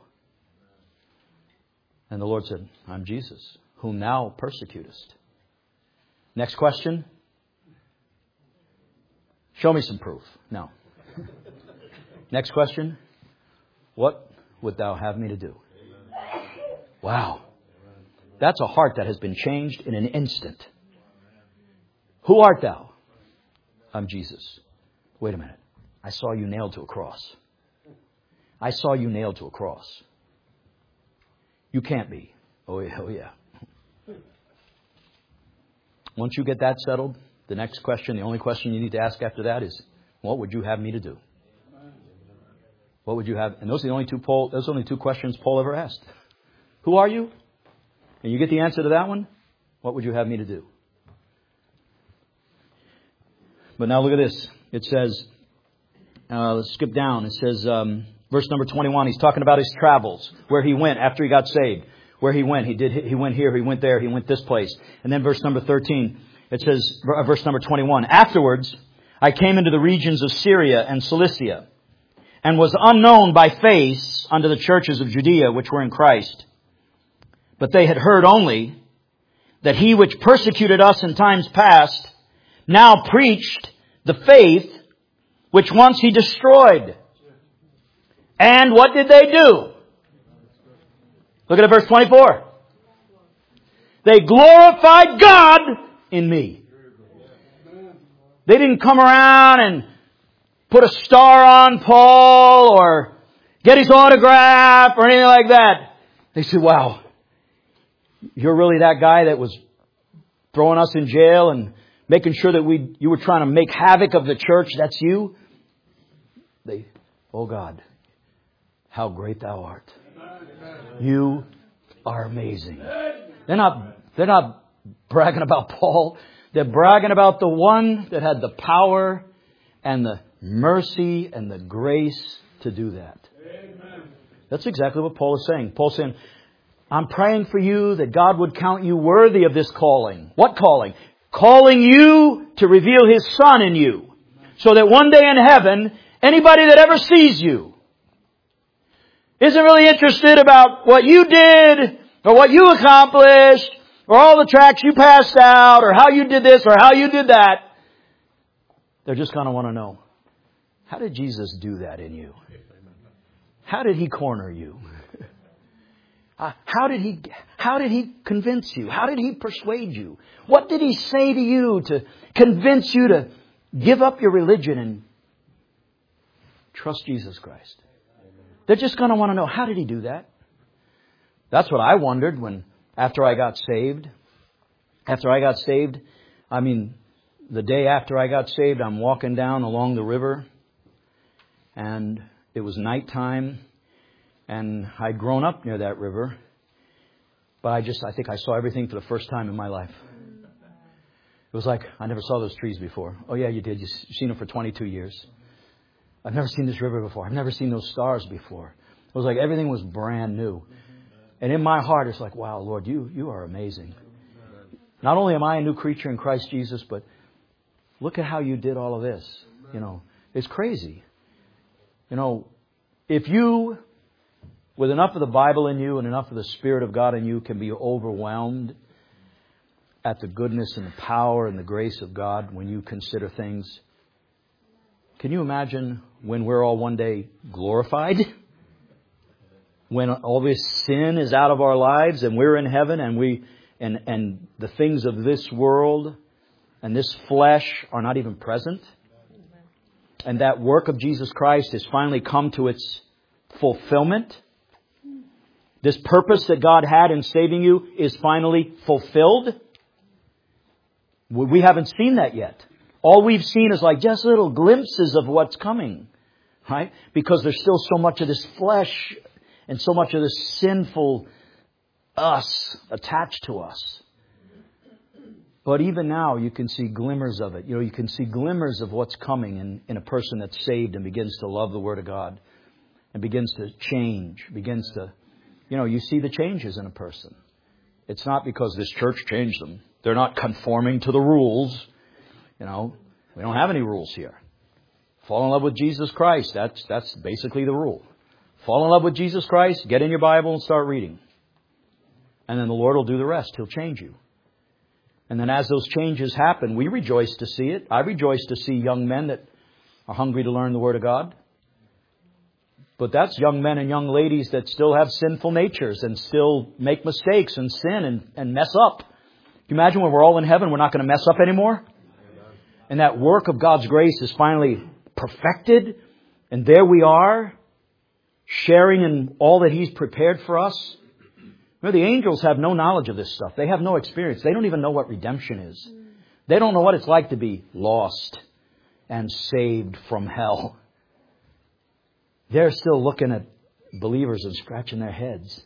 And the Lord said, "I'm Jesus, whom thou persecutest." Next question. Show me some proof. No. Next question. What would thou have me to do? Wow. That's a heart that has been changed in an instant. Who art thou? I'm Jesus. Wait a minute. I saw you nailed to a cross. I saw you nailed to a cross. You can't be. Oh yeah. Once you get that settled, the next question, the only question you need to ask after that is, what would you have me to do? What would you have? And those are the only two questions Paul ever asked. Who are you? And you get the answer to that one. What would you have me to do? But now look at this. It says, let's skip down. It says, verse number 21, he's talking about his travels, where he went after he got saved. Where he went. He went here, he went there, he went this place. And then verse number 13, it says, verse number 21, afterwards, I came into the regions of Syria and Cilicia, and was unknown by face unto the churches of Judea which were in Christ. But they had heard only that he which persecuted us in times past now preached the faith which once he destroyed. And what did they do? Look at verse 24. They glorified God in me. They didn't come around and put a star on Paul or get his autograph or anything like that. They said, wow, you're really that guy that was throwing us in jail and making sure that you were trying to make havoc of the church. That's you. Oh God, how great thou art. You are amazing. They're not bragging about Paul. They're bragging about the one that had the power and the mercy and the grace to do that. That's exactly what Paul is saying. Paul's saying, I'm praying for you that God would count you worthy of this calling. What calling? Calling you to reveal His Son in you. So that one day in heaven, anybody that ever sees you isn't really interested about what you did or what you accomplished or all the tracks you passed out or how you did this or how you did that. They're just going to want to know, how did Jesus do that in you? How did He corner you? How did He convince you? How did He persuade you? What did He say to you to convince you to give up your religion and trust Jesus Christ? They're just going to want to know, how did He do that? That's what I wondered after I got saved. The day after I got saved, I'm walking down along the river, and it was nighttime, and I'd grown up near that river, but I think I saw everything for the first time in my life. It was like, I never saw those trees before. Oh yeah, you did. You've seen them for 22 years. I've never seen this river before. I've never seen those stars before. It was like everything was brand new. And in my heart, it's like, wow, Lord, you are amazing. Not only am I a new creature in Christ Jesus, but look at how you did all of this. It's crazy. If you, with enough of the Bible in you and enough of the Spirit of God in you, can be overwhelmed at the goodness and the power and the grace of God when you consider things, can you imagine when we're all one day glorified? When all this sin is out of our lives and we're in heaven and the things of this world and this flesh are not even present. And that work of Jesus Christ has finally come to its fulfillment. This purpose that God had in saving you is finally fulfilled. We haven't seen that yet. All we've seen is like just little glimpses of what's coming, right? Because there's still so much of this flesh and so much of this sinful us attached to us. But even now, you can see glimmers of it. You can see glimmers of what's coming in a person that's saved and begins to love the Word of God and begins to change, begins to, you see the changes in a person. It's not because this church changed them. They're not conforming to the rules. We don't have any rules here. Fall in love with Jesus Christ. That's basically the rule. Fall in love with Jesus Christ, get in your Bible and start reading. And then the Lord will do the rest. He'll change you. And then as those changes happen, we rejoice to see it. I rejoice to see young men that are hungry to learn the Word of God. But that's young men and young ladies that still have sinful natures and still make mistakes and sin and mess up. Can you imagine when we're all in heaven, we're not going to mess up anymore? And that work of God's grace is finally perfected. And there we are, sharing in all that He's prepared for us. The angels have no knowledge of this stuff. They have no experience. They don't even know what redemption is. They don't know what it's like to be lost and saved from hell. They're still looking at believers and scratching their heads.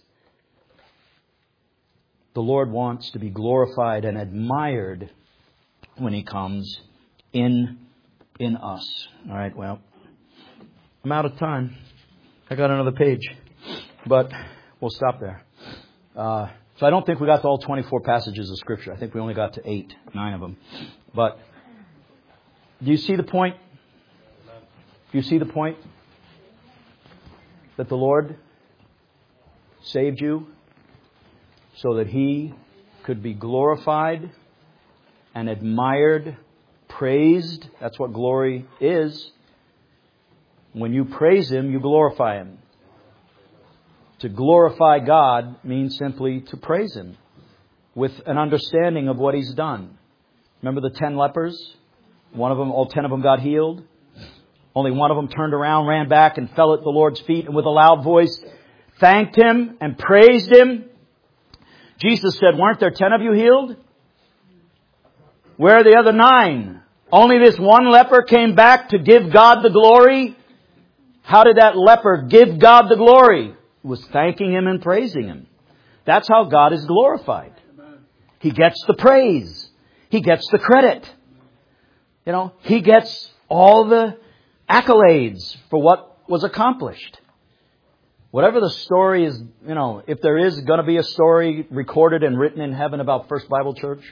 The Lord wants to be glorified and admired when He comes in us. All right, well, I'm out of time. I got another page, but we'll stop there. So I don't think we got to all 24 passages of Scripture. I think we only got to 9 of them. But do you see the point? Do you see the point? That the Lord saved you so that He could be glorified and admired, praised. That's what glory is. When you praise Him, you glorify Him. To glorify God means simply to praise Him with an understanding of what He's done. Remember the 10 lepers? All 10 of them got healed. Only one of them turned around, ran back, and fell at the Lord's feet, and with a loud voice thanked Him and praised Him. Jesus said, weren't there 10 of you healed? Where are the other 9? Only this one leper came back to give God the glory. How did that leper give God the glory? He was thanking Him and praising Him. That's how God is glorified. He gets the praise. He gets the credit. He gets all the accolades for what was accomplished. Whatever the story is, if there is going to be a story recorded and written in heaven about First Bible Church,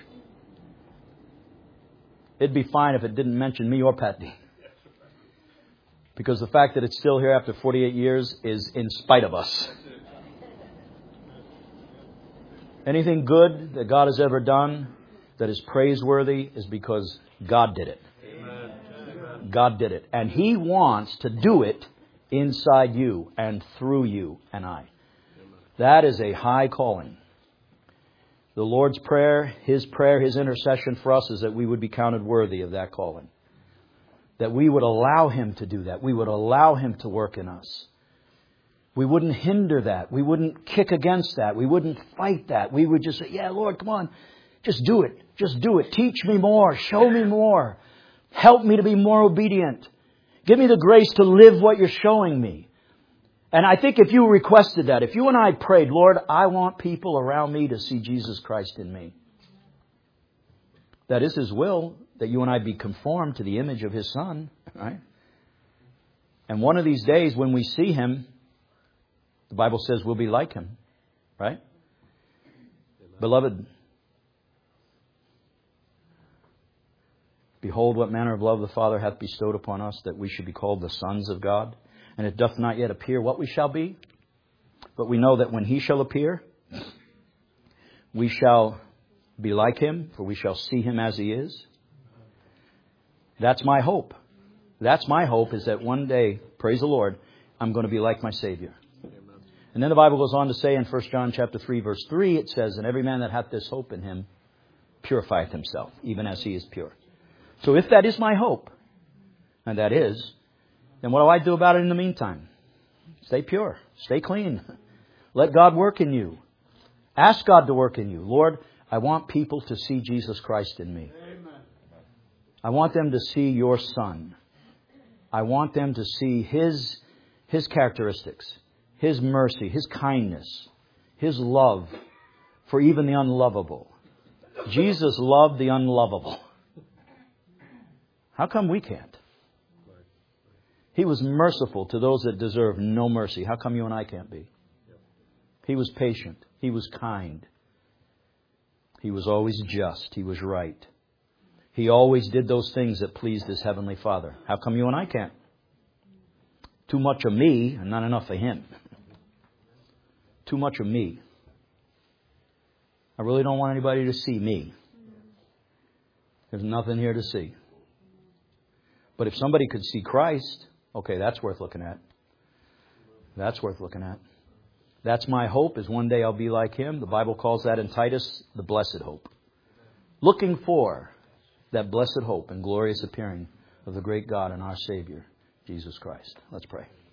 it'd be fine if it didn't mention me or Pat Dean. Because the fact that it's still here after 48 years is in spite of us. Anything good that God has ever done that is praiseworthy is because God did it. God did it. And He wants to do it inside you and through you and I. That is a high calling. The Lord's prayer, His intercession for us is that we would be counted worthy of that calling. That we would allow Him to do that. We would allow Him to work in us. We wouldn't hinder that. We wouldn't kick against that. We wouldn't fight that. We would just say, yeah, Lord, come on. Just do it. Just do it. Teach me more. Show me more. Help me to be more obedient. Give me the grace to live what you're showing me. And I think if you requested that, if you and I prayed, Lord, I want people around me to see Jesus Christ in me. That is His will, that you and I be conformed to the image of His Son, right? And one of these days when we see Him, the Bible says we'll be like Him, right? Beloved, behold what manner of love the Father hath bestowed upon us, that we should be called the sons of God. And it doth not yet appear what we shall be. But we know that when He shall appear, we shall be like Him, for we shall see Him as He is. That's my hope. That's my hope, is that one day, praise the Lord, I'm going to be like my Savior. And then the Bible goes on to say in 1 John chapter 3, verse 3, it says, and every man that hath this hope in Him purifieth himself, even as he is pure. So if that is my hope, and that is, then what do I do about it in the meantime? Stay pure. Stay clean. Let God work in you. Ask God to work in you. Lord, I want people to see Jesus Christ in me. I want them to see your Son. I want them to see His characteristics, His mercy, His kindness, His love for even the unlovable. Jesus loved the unlovable. How come we can't? He was merciful to those that deserve no mercy. How come you and I can't be? He was patient. He was kind. He was always just. He was right. He always did those things that pleased His Heavenly Father. How come you and I can't? Too much of me and not enough of Him. Too much of me. I really don't want anybody to see me. There's nothing here to see. But if somebody could see Christ, okay, that's worth looking at. That's worth looking at. That's my hope, is one day I'll be like Him. The Bible calls that in Titus the blessed hope. Looking for that blessed hope and glorious appearing of the great God and our Savior, Jesus Christ. Let's pray.